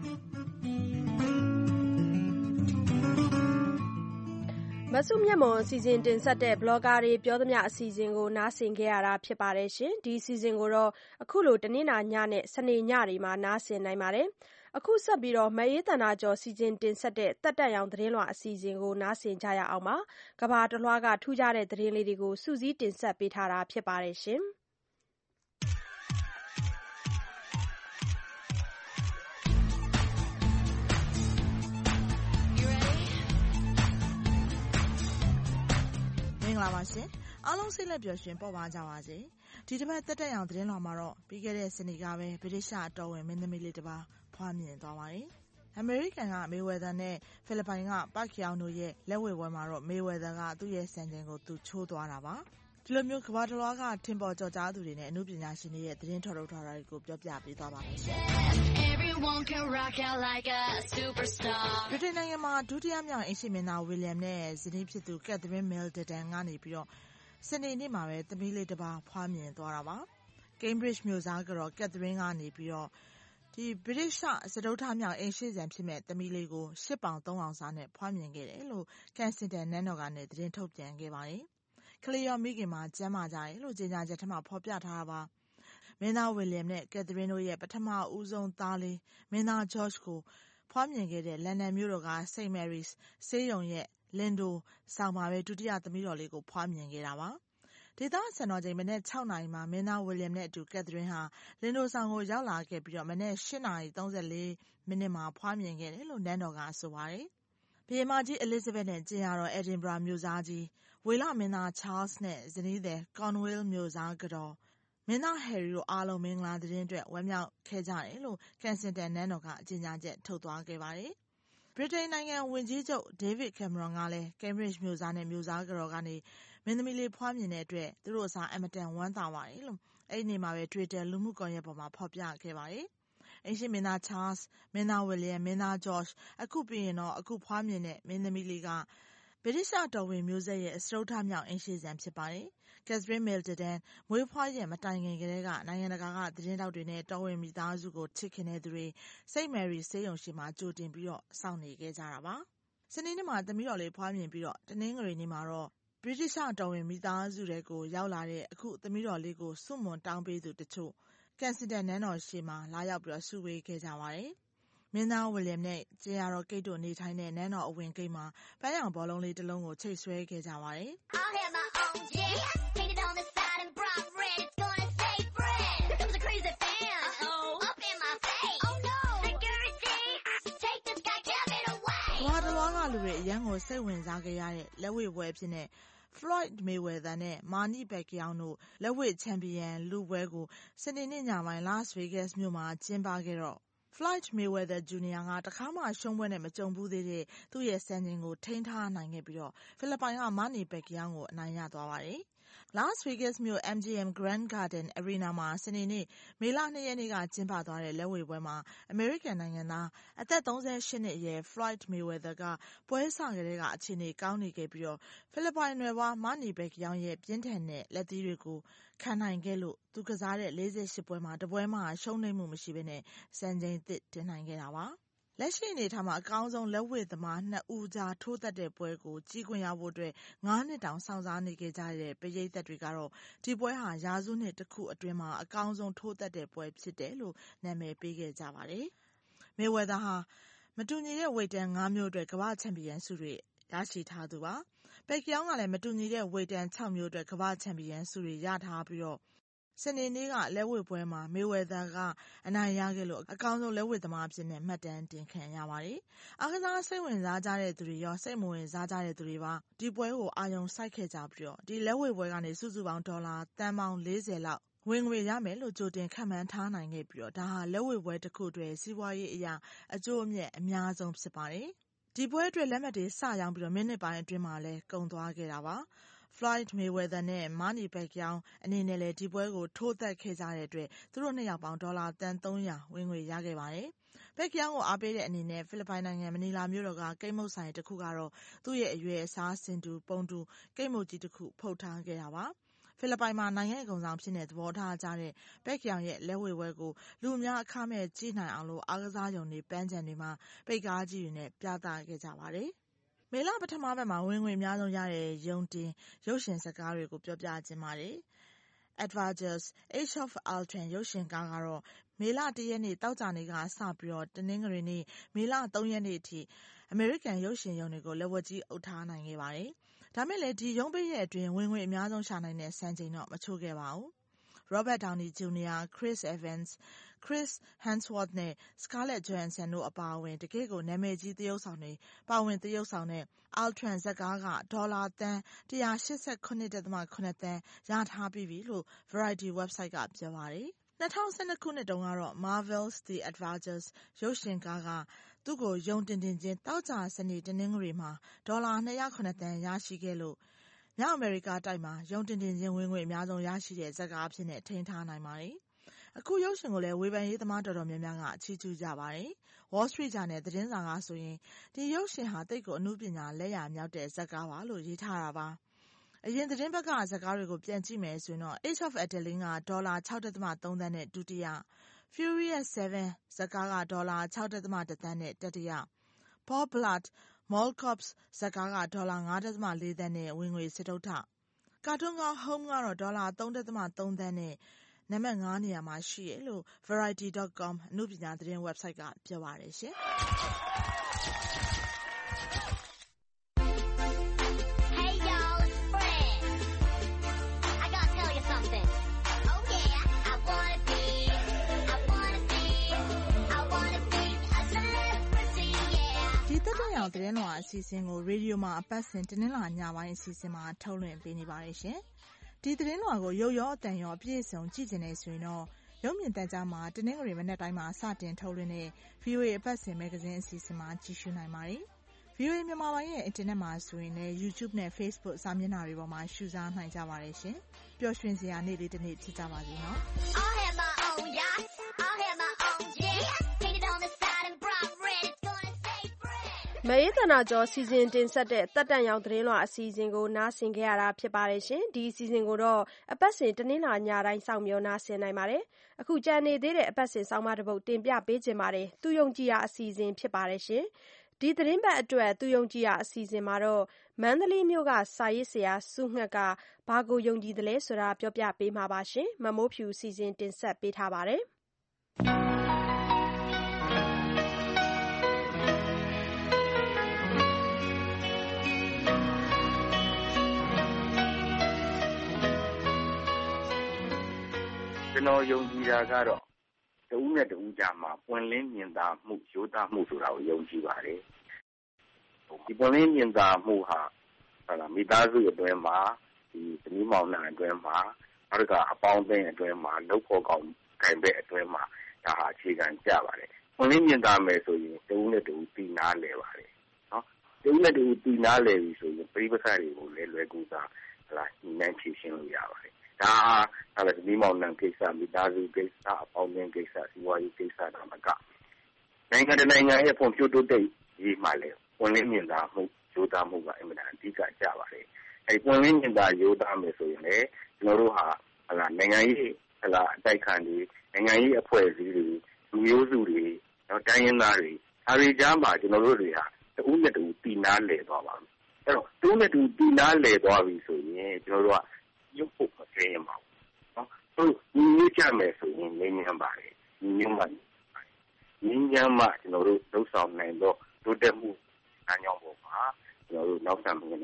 မဆုမြတ်မွန်အစီအစဉ်တင်ဆက်တဲ့ blogger တွေပြောသမျှအစီအစဉ်ကိုနားဆင်ခဲ့ရတာဖြစ်ပါတယ်ရှင်ဒီအစီအစဉ်ကိုတော့အခုလိုတနင်္လာညနဲ့စနေညတွေမှာနားဆင်နိုင်ပါတယ်အခုဆက်ပြီးတော့မအေးတနာကျော်စီစဉ်တင်ဆက်တဲ့တက်တက်ရောင်သတင်းလွှာအစီအစဉ်ကိုနားဆင်ကြရအောင်ပါကဘာတလွှားကထူးခြားတဲ့သတင်းလေးတွေကိုစူးစီးတင်ဆက်ပေးထားတာဖြစ်ပါတယ်ရှင်မင်္ဂလာပါရှင်အားလုံးစိတ်လက်ပျော်ရွှင်ပေါ်ပါကြပါစေဒီတစ်ပတ်တက်တက်ရောင်သတင်းလွှာမှာတော့ပြီးခဲ့တဲ့စနေကပဲဗြိတိရှအတော်ဝင်မင်းသမီးလေးတစ်ပါးဖွားမြင်သွားပါတယ်အမေရိကန်ကမေဝယ်သာနဲ့ဖိလစ်ပိုင်ကပတ်ခီအောင်တို့ရဲ့လက်ဝဲပွဲမှာတော့မေဝယ်သာကသူ့ရဲ့စံချိန်ကိုသူချိုးသွားတာပါဒီလိုမျိုးကမ္ဘာတစ်လွှားကထင်ပေါ်ကျော်ကြားသူတွေနဲ့အမှုပညာရှင်တွေရဲ့သတင်းထုတ်ထုတ်ထားတာတွေကိုပြောပြပေးသွားပါမယ်ရှင်ဗြိတိန်နိုင်ငံမှာဒုတိယမြောက်အိမ်ရှေ့မင်းသားဝီလျံနဲ့ဇနီးဖြစ်သူကက်သရင်းမဲလ်ဒတန်ကနေပြီးတော့စနေနေ့မှာပဲသမီးလေးတစ်ပါးဖွားမြင်သွားတာပါ Cambridge မြို့သားကတော့ကက်သရင်းကနေပြီးတော့ဒီ British စတုထမြောက်အိမ်ရှိစံဖြစ်မဲ့သမီးလေးကိုရှစ်ပေါင်သုံးအောင်စားနဲ့ဖွားမြင်ခဲ့တယ်လို့ Kensington နန်းတော်ကနေသတင်းထုတ်ပြန်ခဲ့ပါတယ်။ကလေးရောမိခင်မှာကျန်းမာကြတယ်လို့ကြေညာချက်ထဲမှာဖော်ပြထားတာပါ။မင်းသားဝီလျံနဲ့ကက်သရင်းတို့ရဲ့ပထမဦးဆုံးသားလေးမင်းသား George ကိုဖွားမြင်ခဲ့တဲ့လန်ဒန်မြို့တော်က Saint Mary's ဆေးရုံရဲ့လင်ဒိုဆောင်မှာပဲဒုတိယသမီးတော်လေးကိုဖွားမြင်ခဲ့တာပါ။ဒေသစံတော်ချိန်မနက်၆နာရီမှာမင်းသားဝီလျံနဲ့အတူကက်သရင်းဟာလင်ဒိုဆောင်ကိုရောက်လာခဲ့ပြီးတော့မနက်၈နာရီ၃၄မိနစ်မှာဖွားမြင်ခဲ့တယ်လို့နန်းတော်ကဆိုပါတယ်။ဘုရင်မကြီး Elizabeth နဲ့ကြင်ရတော် Edinburgh မြို့စားကြီးဝေလမင်းသား Charles နဲ့ဇနီးသည် Cornwall မြို့စားကတော်မင်းသား Harry တို့အားလုံးမင်္ဂလာသတင်းအတွက်ဝမ်းမြောက်ခဲ့ကြတယ်လို့ Kensington နန်းတော်ကအကြေညာချက်ထုတ်သွားခဲ့ပါတယ်။ဗြိတိန်နိုင်ငံဝန်ကြီးချုပ် David Cameron ကလည်း Cambridge မြို့စားနဲ့မြို့စားကတော်ကနေမင်းသမီးလေးဖွားမြင်တဲ့အတွက်သူတို့အစားအမတန်ဝမ်းသာပါတယ်လို့အဲ့ဒီနေ့မှာပဲ Twitter လူမှုကွန်ရက်ပေါ်မှာဖော်ပြခဲ့ပါတယ်။အိမ်ရှိမင်းသား Charles မင်းသား William မင်းသား George အခုပြီးရင်တော့အခုဖွားမြင်တဲ့မင်းသမီးလေးကဗြိတိရှတော်ဝင်မျိုးဆက်ရဲ့စတုထမြောက်အိမ်ရှိစံဖြစ်ပါတယ်။ Catherine Middleton မွေးဖွားရမတိုင်ခင်ကတည်းကနိုင်ငံတကာကသတင်းတောက်တွေနဲ့တော်ဝင်မိသားစုကိုချစ်ခင်တဲ့သူတွေ Saint Mary ဆေးရုံရှိမှာကြိုတင်ပြီးတော့စောင့်နေခဲ့ကြတာပါ။စနေနေ့မှာသမီးတော်လေးဖွားမြင်ပြီးတော့တနင်္ဂနွေနေ့မှာတော့ဗြိတိရှတော်ဝင်မိသားစုတွေကိုရောက်လာတဲ့အခုသမီးတော်လေးကိုစွန့်မွန်တောင်းပေးသူတချို့ Kensington နန်းတော်ရှိမှာလာရောက်ပြီးတော့စုဝေးခဲ့ကြပါတယ်။မင်းသားဝီလျံနဲ့ကျင်ရတော်ကိတ်တို့နေထိုင်တဲ့နန်းတော်အဝင်ဂိတ်မှာပန်းရောင်ဘောလုံးလေးတစ်လုံးကိုချိတ်ဆွဲခဲ့ကြပါတယ်။ဘာတလွားကလူတွေအရန်ကိုစိတ်ဝင်စားခဲ့ရတဲ့လက်ဝှေ့ပွဲဖြစ်တဲ့ Floyd Mayweather နဲ့ Manny Pacquiao တို့လက်ဝှေ့ချန်ပီယံလူပွဲကိုစနေနေ့ညပိုင်း Las Vegas မြို့မှာကျင်းပခဲ့တော့ Floyd Mayweather Junior ကတခါမှရှုံးပွဲနဲ့မကြုံဘူးသေးတဲ့သူ့ရဲ့စံချိန်ကိုထိန်းထားနိုင်ခဲ့ပြီးတော့ဖိလစ်ပိုင်က Manny Pacquiao ကိုအနိုင်ရသွားပါတယ်။ Las Vegas မြို့ M G M Grand Garden Arena မှာစနေနေ့မေလ၂ရက်နေ့ကကျင်းပသွားတဲ့လက်ဝှေ့ပွဲမှာအမေရိကန်နိုင်ငံသားအသက်၃၈နှစ်အရွယ် Floyd Mayweather ကပွဲစကတည်းကအခြေအနေကောင်းနေခဲ့ပြီးတော့ဖိလစ်ပိုင်နွယ်ဖွား Manny Pacquiao ရဲ့ပြင်းထန်တဲ့လက်သီးတွေကိုခံနိုင်ခဲ့လို့သူကစားတဲ့၄၈ပွဲမှာတပွဲမှရှုံးနိမ့်မှုမရှိဘဲနဲ့စံချိန်သစ်တင်နိုင်ခဲ့တာပါ။လက်ရှိအနေထားမှာအကောင်းဆုံးလက်ဝှေ့သမားနှစ်ဦးကြားထိုးသက်တဲ့ပွဲကိုကြီးခွင့်ရဖို့အတွက်ငါးနှစ်တောင်စောင့်စားနေခဲ့ကြတဲ့ပရိသတ်တွေကတော့ဒီပွဲဟာရာစုနှစ်တစ်ခုအတွင်းမှာအကောင်းဆုံးထိုးသက်တဲ့ပွဲဖြစ်တယ်လို့နာမည်ပေးခဲ့ကြပါတယ်။ Mayweather ဟာမတူညီတဲ့ဝိတ်တန်းငါးမျိုးအတွက်ကမ္ဘာ့ချန်ပီယံဆုတွေရရှိထားသူပါပက်ကြောင်းကလည်းမတူညီတဲ့ဝေတန်၆မျိုးအတွက်ကမ္ဘာ့ချန်ပီယံဆုတွေရထားပြီးတော့စနေနေ့ကလက်ဝှေ့ပွဲမှာမေဝယ်သာကအနိုင်ရခဲ့လို့အကောင်းဆုံးလက်ဝှေ့သမားအဖြစ်နဲ့မှတ်တမ်းတင်ခံရပါတယ်။အားကစားစိတ်ဝင်စားကြတဲ့သူတွေရောစိတ်မဝင်စားကြတဲ့သူတွေပါဒီပွဲကိုအာရုံစိုက်ခဲ့ကြပြီးတော့ဒီလက်ဝှေ့ပွဲကနေစုစုပေါင်းဒေါ်လာတန်ပေါင်း၄၀လောက်ဝင်ငွေရမယ်လို့ကြိုတင်ခန့်မှန်းထားနိုင်ခဲ့ပြီးတော့ဒါဟာလက်ဝှေ့ပွဲတစ်ခုအတွက်စီးပွားရေးအရာအကျိုးအမြတ်အများဆုံးဖြစ်ပါတယ်။ဒီပွဲအတွက်လက်မှတ်တွေစရောင်းပြီးတော့မိနစ်ပိုင်းအတွင်းမှာလည်းကုန်သွားခဲ့တာပါ။ Floyd Mayweather နဲ့ Manny Pacquiao အနေနဲ့လည်းဒီပွဲကိုထိုးသက်ခဲ့ကြတဲ့အတွက်သူတို့နှစ်ယောက်ပေါင်းဒေါ်လာတန်သုံးရာဝင်ငွေရခဲ့ပါတယ်။ Pacquiao ကိုအားပေးတဲ့အနေနဲ့ဖိလစ်ပိုင်နိုင်ငံမနီလာမြို့တော်ကကိတ်မုတ်ဆိုင်တစ်ခုကတော့သူ့ရဲ့အရွယ်အစားစင်တူပုံတူကိတ်မုတ်ကြီးတစ်ခုဖုတ်ထားခဲ့တာပါ။ဖိလစ်ပိုင်မှာနိုင်ငံ့ဂုဏ်ဆောင်ဖြစ်နေသဘောထားကြတဲ့ Pacquiao ရဲ့လက်ဝှေ့ပွဲကိုလူအများအခမဲ့ကြည့်နိုင်အောင်လို့အားကစားရုံတွေပန်းခြံတွေမှာပိတ်ကားကြီးတွေနဲ့ပြသခဲ့ကြပါတယ်။မေလပထမဘက်မှာဝင်ငွေအများဆုံးရတဲ့ရုံတင်ရုပ်ရှင်ဇာတ်ကားတွေကိုပြောပြခြင်းပါတယ်။ Adventures Age of Ultron ရုပ်ရှင်ကားကတော့မေလတစ်ရက်နေ့တောက်ကြနေ့ကစပြီးတော့တနင်္ဂနွေနေ့မေလသုံးရက်နေ့အထိအမေရိကန်ရုပ်ရှင်ရုံတွေကိုလက်ဝါးကြီးအုပ်ထားနိုင်ခဲ့ပါတယ်။ဒါမဲ့လည်းဒီရုံးပိတ်ရက်အတွင်းဝင်ငွေအများဆုံးရှာနိုင်တဲ့စံချိန်တော့မချိုးခဲ့ပါဘူး။ Robert Downey Junior, Chris Evans, Chris Hemsworth နဲ့ Scarlett Johansson တို့အပါအဝင်တကယ့်ကိုနာမည်ကြီးသရုပ်ဆောင်တွေပါဝင်သရုပ်ဆောင်တဲ့ Ultron ဇာတ်ကားကဒေါ်လာသန်း၁၈၇ ဒသမ ၇ သန်းရထားပြီးပြီလို့ Variety website ကပြောပါတယ်။၂၀၁၂ခုနှစ်တုန်းကတော့ Marvel's The Avengers ရုပ်ရှင်ကားကသူ့ကိုရုံတင်တင်ချင်းတောက်ကြစနေတနင်္ဂနွေမှာဒေါ်လာ၂၀၇သန်းရရှိခဲ့လို့မြောက်အမေရိကတိုက်မှာရုံတင်တင်ချင်းဝင်ငွေအများဆုံးရရှိတဲ့ဇာတ်ကားအဖြစ်နဲ့ထိန်းထားနိုင်ပါတယ်။အခုရုပ်ရှင်ကိုလည်းဝေဖန်ရေးသမားတော်တော်များများကချီးကျူးကြပါတယ်။ Wall Street Journal သတင်းစာကဆိုရင်ဒီရုပ်ရှင်ဟာတိတ်ကိုအမှုပညာလက်ရာမြောက်တဲ့ဇာတ်ကားပါလို့ရေးထားတာပါ။အရင်သတင်းဘက်ကဇာတ်ကားတွေကိုပြန်ကြည့်မယ်ဆိုရင်တော့ Age of Adeline ကဒေါ်လာ၆ဒသမသုံးသန်းနဲ့ဒုတိယ Furious seven ဇာတ်ကားကဒေါ်လာ၆ဒသမတစ်သန်းနဲ့တတိယ Paul Blart Mall Cops ဇာတ်ကားကဒေါ်လာ၅ဒသမလေးသန်းနဲ့ဝင်ငွေစတုတ္ထကာတွန်းကား Home ကတော့ဒေါ်လာ၃ဒသမသုံးသန်းနဲ့နံပါတ်ငါးနေရာမှာရှိတယ်လို့ Variety dot com အမှုပညာသတင်း website ကပြောပါတယ်ရှင်။ဒီသက်တမ်းရောက်သတင်းလွှာအစီအစဉ်ကိုရေဒီယိုမှာအပတ်စဉ်တနင်္လာညပိုင်းအစီအစဉ်မှာထုတ်လွှင့်ပေးနေပါတယ်ရှင်။ဒီသတင်းလွှာကိုရုပ်ရောအသံရောအပြည့်အစုံကြည့်နေဆိုရင်တော့ရုပ်မြင်သံကြားမှာတနင်္ဂနွေမနက်တိုင်းမှာစတင်ထုတ်လွှင့်တဲ့ ဗီအိုအေ အပတ်စဉ်မဂ္ဂဇင်းအစီအစဉ်မှာကြည့်ရှုနိုင်ပါတယ်။ ဗီအိုအေမြန်မာပိုင်းရဲ့အင်တာနက်မှာဆိုရင်လည်း YouTube နဲ့ Facebook စာမျက်နှာတွေပေါ်မှာရှုစားနိုင်ကြပါတယ်ရှင်။ပျော်ရွှင်စရာနေ့လေးတစ်နေ့ဖြစ်ကြပါစေနော်။ I'll have my own yacht. I'll have my own jet. Painted on the side and bright red. It's gonna stay fresh. မအေးသနာကျော်စီစဉ်တင်ဆက်တဲ့တက်တန့်ရောင်သတင်းလွှာအစီအစဉ်ကိုနားဆင်ကြရတာဖြစ်ပါတယ်ရှင်။ဒီအစီအစဉ်ကိုတော့အပတ်စဉ်တနင်္လာညတိုင်းစောင့်မျှော်နားဆင်နိုင်ပါတယ်။အခုကြံနေသေးတဲ့အပတ်စဉ်ဆောင်းပါးတစ်ပုဒ်တင်ပြပေးခြင်းပါတယ်။သူယုံကြည်ရာအစီအစဉ်ဖြစ်ပါတယ်ရှင်။ဒီသတင်းပတ်အတွက်သူယုံကြည်ရာအစီအစဉ်မှာတော့မန္တလေးမြို့ကစာရေးဆရာစုငှက်ကဘာကိုယုံကြည်တယ်လဲဆိုတာပြောပြပေးမှာပါရှင်။မမိုးဖြူစီစဉ်တင်ဆက်ပေးထားပါတယ်။ကျွန်တော်ယုံကြည်တာကတော့တဦးနဲ့တဦးကြားမှာပွင့်လင်းမြင်သာမှုရိုးသားမှုဆိုတာကိုယုံကြည်ပါတယ်ဒီပွင့်လင်းမြင်သာမှုဟာမိသားစုအတွင်းမှာဒီသမီးမောင်နှံအတွင်းမှာနောက်တစ်ခါအပေါင်းအသင်းအတွင်းမှာလုပ်ဖို့ကောင်းကံပဲအတွင်းမှာဒါဟာအခြေခံကြပါတယ်ပွင့်လင်းမြင်သာမယ်ဆိုရင်တဦးနဲ့တဦးပြီးနားလည်ပါတယ်နော်တဦးနဲ့တဦးပြီးနားလည်ပြီဆိုရင်ပြိပခါတွေကိုလည်းလွယ်ကူစွာဟလာညှိနှိုင်းဖြေရှင်းလို့ရပါတယ်ဒါဟာလည်းဒီမောင်နှံကိစ္စမိသားစုကိစ္စအပေါင်းအသင်းကိစ္စစီးပွားရေးကိစ္စတွေမှာကနိုင်ငံတကာနိုင်ငံရဲ့ဖွံ့ဖြိုးတိုးတက်ရေးမှာလည်းပွင့်လင်းမြင်သာမှုရိုးသားမှုကအင်မတန်အဓိကကျပါတယ်အဲဒီပွင့်လင်းမြင်သာရိုးသားမယ်ဆိုရင်လည်းကျွန်တော်တို့ဟာဟလာနိုင်ငံရေးဟလာအတိုက်ခံတွေနိုင်ငံရေးအဖွဲ့အစည်းတွေလူမျိုးစုတွေတော့တိုင်းရင်းသားတွေအဲဒီကြားမှာကျွန်တော်တို့တွေဟာတဦးနဲ့တဦးတည်နာလည်သွားပါမယ်အဲတော့တဦးနဲ့တဦးတည်နာလည်သွားပြီဆိုရင်ကျွန်တော်တို့ကရုပ်ဖို့မကင်းရပါဘူးနော်သူညီညွတ်ကြမယ်ဆိုရင်ငြင်းညမ်းပါတယ်ညီညွတ်မှငြင်းညမ်းမှကျွန်တော်တို့လှုပ်ဆောင်နိုင်တော့တိုးတက်မှုအကြောင်းပေါ်မှာကျွန်တော်တို့နောက်ဆက်မှုနဲ့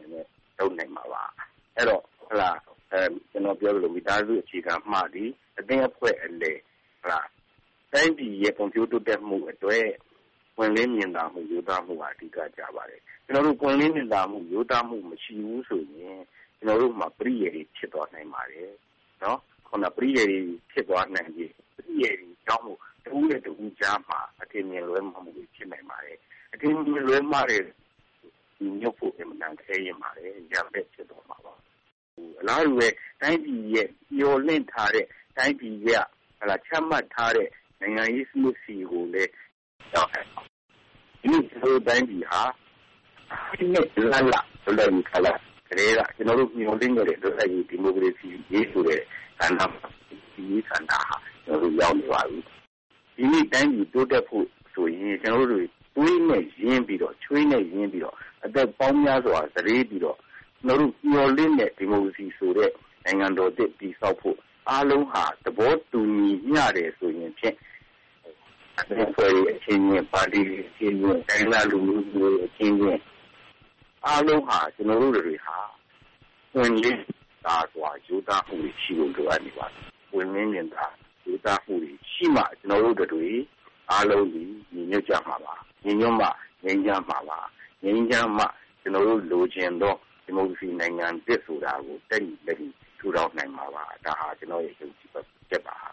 လုပ်နိုင်မှာပါအဲ့တော့ဟလာအဲကျွန်တော်ပြောလို့မိသားစုအခြေခံမှသည်အတင်းအဖွဲ့အလေဟလာတိုင်းပြည်ရဲ့ကွန်ပျူတာတက်မှုအတွက်ဝင်လင်းမြင်သာမှုရိုးသားမှုအဓိကကြပါတယ်ကျွန်တော်တို့ကွန်လင်းမြင်သာမှုရိုးသားမှုမရှိဘူးဆိုရင်ကျွန်တော်တို့မှာပရိယေတွေဖြစ်သွားနိုင်ပါတယ်နော်ခုနပရိယေတွေဖြစ်သွားနိုင်ပြီပရိယေတွေကြောင့်မို့တူးနဲ့တူးကြားမှာအထင်မြင်လွဲမှာမှုဖြစ်နိုင်ပါတယ်အထင်မြင်လွဲမှာတဲ့ညှို့ဖို့အမှန်ခဲရင်ပါတယ်ရတဲ့ဖြစ်သွားမှာပါအလားတူပဲတိုင်းပြည်ရဲ့ညှို့လင့်ထားတဲ့တိုင်းပြည်ကဟလာချမှတ်ထားတဲ့နိုင်ငံရေးစနစ်စီကိုလည်းကြောက်တယ်ဒီလိုတိုင်းပြည်ဟာဒီနေ့လာလာဆိုတဲ့ခလာကလေးကကျွန်တော်တို့ညှို့လင့်နေတဲ့ဒုတိယဒီမိုကရေစီရေးဆိုတဲ့ကဏ္ဍဒီစံတာဟာကျွန်တော်တို့ရောက်နေပါပြီဒီနေ့တိုင်းပြည်တိုးတက်ဖို့ဆိုရင်ကျွန်တော်တို့တွေးနဲ့ရင်းပြီးတော့ချွေးနဲ့ရင်းပြီးတော့အသက်ပေါင်းများစွာစရေးပြီးတော့ကျွန်တော်တို့ညှို့လင့်တဲ့ဒီမိုကရေစီဆိုတဲ့နိုင်ငံတော်တည်တည်ဆောက်ဖို့အားလုံးဟာသဘောတူညီမျှတယ်ဆိုရင်ဖြင့်အဲ့ဒီအချင်းချင်းပါတီအချင်းချင်းတိုင်းလာလူမျိုးအချင်းချင်းအားလုံးဟာကျွန်တော်တို့တွေဟာဝင်လင်းသာစွာယူသားမှုရှိဖို့လိုအပ်နေပါတယ်ဝင်လင်းနေတာယူသားမှုရှိမှကျွန်တော်တို့တွေအားလုံးဒီညီညွတ်ကြမှာပါညီညွတ်မှငြိမ်းချမ်းမှာပါငြိမ်းချမ်းမှကျွန်တော်တို့လိုချင်သောဒီမိုကရေစီနိုင်ငံတည်ဆိုတာကိုတက်ညီလက်ညီထူထောင်နိုင်မှာပါဒါဟာကျွန်တော်ရဲ့ယုံကြည်ချက်ပါ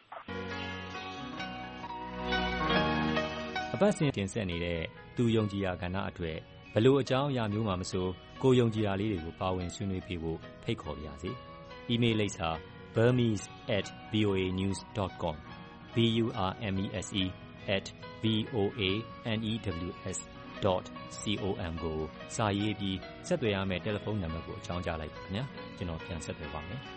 အပတ်စဉ်တင်ဆက်နေတဲ့သူယုံကြည်ရာကဏ္ဍအတွက်ဘလို့အကြောင်းအရာမျိုးမှမဆိုကိုယုံကြည်ရာလေးတွေကိုပါဝင်ဆွေးနွေးပေးဖို့ဖိတ်ခေါ်ပါရစေ။ email လိပ်စာ burmese at voa news dot com b u r m e s e at v o a n e w s dot com ကိုစာရေးပြီးဆက်သွယ်ရမယ့်တယ်လီဖုန်းနံပါတ်ကိုအကြောင်းကြားလိုက်ပါခင်ဗျာကျွန်တော်ပြန်ဆက်သွယ်ပါမယ်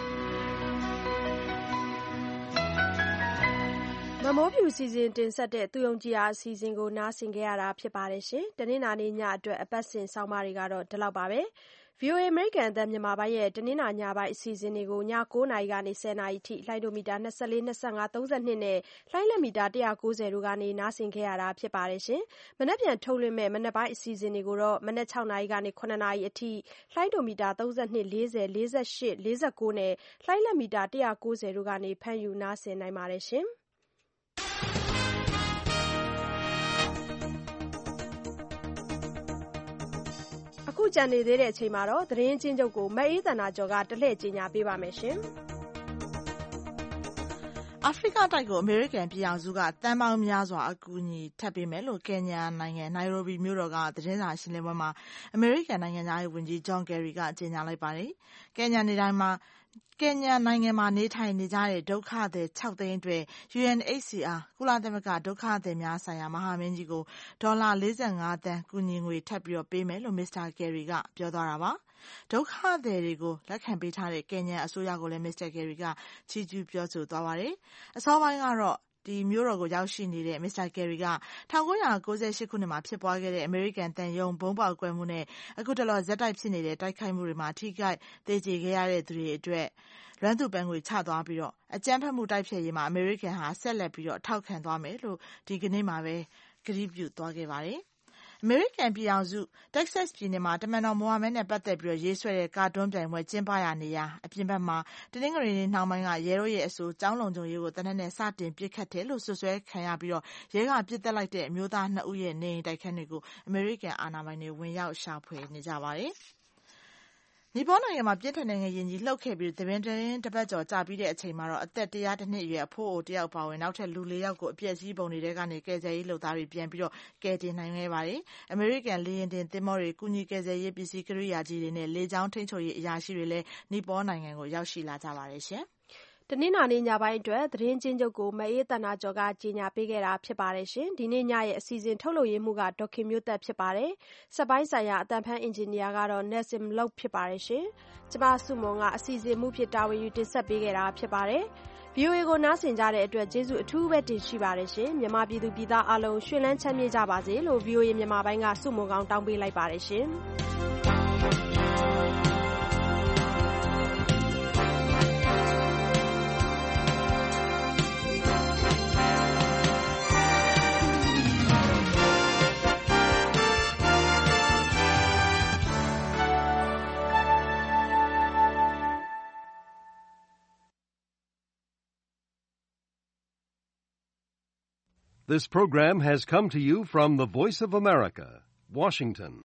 မမိုးဖြူစီစဉ်တင်ဆက်တဲ့သူယုံကြည်ရာအစီအစဉ်ကိုနားဆင်ကြရတာဖြစ်ပါတယ်ရှင်။တနင်္လာနေ့ညအတွက်အပတ်စဉ်ဆောင်းပါးတွေကတော့ဒီလောက်ပါပဲ။ဗွီအိုအေ American အသံမြန်မာပိုင်းရဲ့တနင်္လာညပိုင်းအစီအစဉ်တွေကိုည၉နာရီကနေ၁၀နာရီထိလှိုင်းဒိုမီတာ၂၄ ၂၅ ၃၂နဲ့လှိုင်းလက်မီတာ၁၉၀တို့ကနေနားဆင်ခဲ့ရတာဖြစ်ပါတယ်ရှင်။မနက်ဖြန်ထုတ်လွှင့်မဲ့မနက်ပိုင်းအစီအစဉ်တွေကိုတော့မနက်၆နာရီကနေ၇နာရီအထိလှိုင်းဒိုမီတာ၃၂ ၄၀ ၄၈ ၄၉နဲ့လှိုင်းလက်မီတာ၁၉၀တို့ကနေဖမ်းယူနားဆင်နိုင်ပါတယ်ရှင်။အခုကြံနေသေးတဲ့အချိန်မှာတော့သတင်းချင်းချုပ်ကိုမအေးသန္တာကျော်ကတလှည့်ကြီးညာပေးပါမယ်ရှင်။အာဖရိကတိုက်ကိုအမေရိကန်ပြည်ထောင်စုကတန်ပေါင်းများစွာအကူအညီထပ်ပေးမယ်လို့ကင်ညာနိုင်ငံနိုင်ရိုဘီမြို့တော်ကသတင်းစာရှင်းလင်းပွဲမှာအမေရိကန်နိုင်ငံသားရေးဝန်ကြီးဂျွန်ကယ်ရီကကြေညာလိုက်ပါတယ်။ကင်ညာနေတိုင်းမှာကင်ညာနိုင်ငံမှာနေထိုင်နေကြတဲ့ဒုက္ခသည်၆သိန်းအတွက် ယူအန်အိတ်စီအာ ကုလသမဂ္ဂဒုက္ခသည်များဆိုင်ရာမဟာမင်းကြီးကိုဒေါ်လာ၄၅သန်းကူညီငွေထပ်ပြီးပေးမယ်လို့မစ္စတာကယ်ရီကပြောသွားတာပါ။ဒုက္ခသည်တွေကိုလက်ခံပေးထားတဲ့ကင်ညာအစိုးရကိုလည်းမစ္စတာကယ်ရီကချီးကျူးပြောဆိုသွားပါတယ်။အစောပိုင်းကတော့ဒီမြို့တော်ကိုရောက်ရှိနေတဲ့မစ္စတာကယ်ရီက၁၉၉၈ခုနှစ်မှာဖြစ်ပွားခဲ့တဲ့အမေရိကန်တန်ယုံဘုံပေါက်ကွဲမှုနဲ့အခုတလောဇက်တိုက်ဖြစ်နေတဲ့တိုက်ခိုက်မှုတွေမှာထိခိုက်သေကျေခဲ့ရတဲ့သူတွေအတွက်လွမ်းသူပန်းငွေချသွားပြီးတော့အကြမ်းဖက်မှုတိုက်ဖျက်ရေးမှာအမေရိကန်ဟာဆက်လက်ပြီးတော့ထောက်ခံသွားမယ်လို့ဒီကနေ့မှာပဲကတိပြုသွားခဲ့ပါတယ်။အမေရိကန်ပြည်ထောင်စုတက္ကဆက်ပြည်နယ်မှာတမန်တော်မိုဟာမက်နဲ့ပတ်သက်ပြီးရေးဆွဲတဲ့ကာတွန်းပြိုင်ပွဲကျင်းပရာနေရာအပြင်ဘက်မှာတနင်္ဂနွေနေ့နှောင်းပိုင်းကရဲတို့ရဲ့အဆိုကျောင်းလုံခြုံရေးကိုတနက်နဲ့စတင်ပစ်ခတ်တယ်လို့ဆွဆွဲခံရပြီးတော့ရဲကပစ်တက်လိုက်တဲ့အမျိုးသားနှစ်ဦးရဲ့နေအိမ်တိုက်ခန်းတွေကိုအမေရိကန်အာဏာပိုင်တွေဝင်ရောက်ရှာဖွေနေကြပါတယ်။နီပေါနိုင်ငံမှာပြင်းထန်တဲ့ငလျင်ကြီးလှုပ်ခဲ့ပြီးသတင်းတင်းတစ်ပတ်ကျော်ကြာပြီးတဲ့အချိန်မှာတော့အသက်၁၀၁နှစ်အရွယ်အဖိုးအိုတယောက်ပါဝင်နောက်ထပ်လူ၄ယောက်ကိုအပျက်စီးပုံတွေထဲကနေကယ်ဆယ်ရေးလုပ်သားတွေပြန်ပြီးတော့ကယ်တင်နိုင်ခဲ့ပါတယ်။အမေရိကန်လေယာဉ်တင်သင်္ဘောတွေကူညီကယ်ဆယ်ရေးပစ္စည်းကိရိယာကြီးတွေနဲ့လေကြောင်းထိန်းချုပ်ရေးအရာရှိတွေလည်းနီပေါနိုင်ငံကိုရောက်ရှိလာကြပါတယ်ရှင်။တနင်္လာနေ့ညပိုင်းအတွက်သတင်းချင်းချုပ်ကိုမအေးသန္တာကျော်ကကြီးညာပေးခဲ့တာဖြစ်ပါတယ်ရှင်။ဒီနေ့ညရဲ့အစီအစဉ်ထုတ်လုပ်ရေးမှုကဒေါက်ခင်မျိုးသက်ဖြစ်ပါတယ်။စက်ပိုင်းဆိုင်ရာအတန်ဖန်အင်ဂျင်နီယာကတော့ Nessim လောက်ဖြစ်ပါတယ်ရှင်။ကျမစုမုံကအစီအစဉ်မှုဖြစ်တာဝန်ယူတင်ဆက်ပေးခဲ့တာဖြစ်ပါတယ်။ဗီအိုအေ ကိုနားဆင်ကြတဲ့အတွက်ကျေးဇူးအထူးပဲတင်ရှိပါတယ်ရှင်။မြန်မာပြည်သူပြည်သားအားလုံးရွှင်လန်းချမ်းမြေ့ကြပါစေလို့ ဗီအိုအေ မြန်မာပိုင်းကစုမုံကောင်းတောင်းပေးလိုက်ပါတယ်ရှင်။ This program has come to you from the Voice of America, Washington.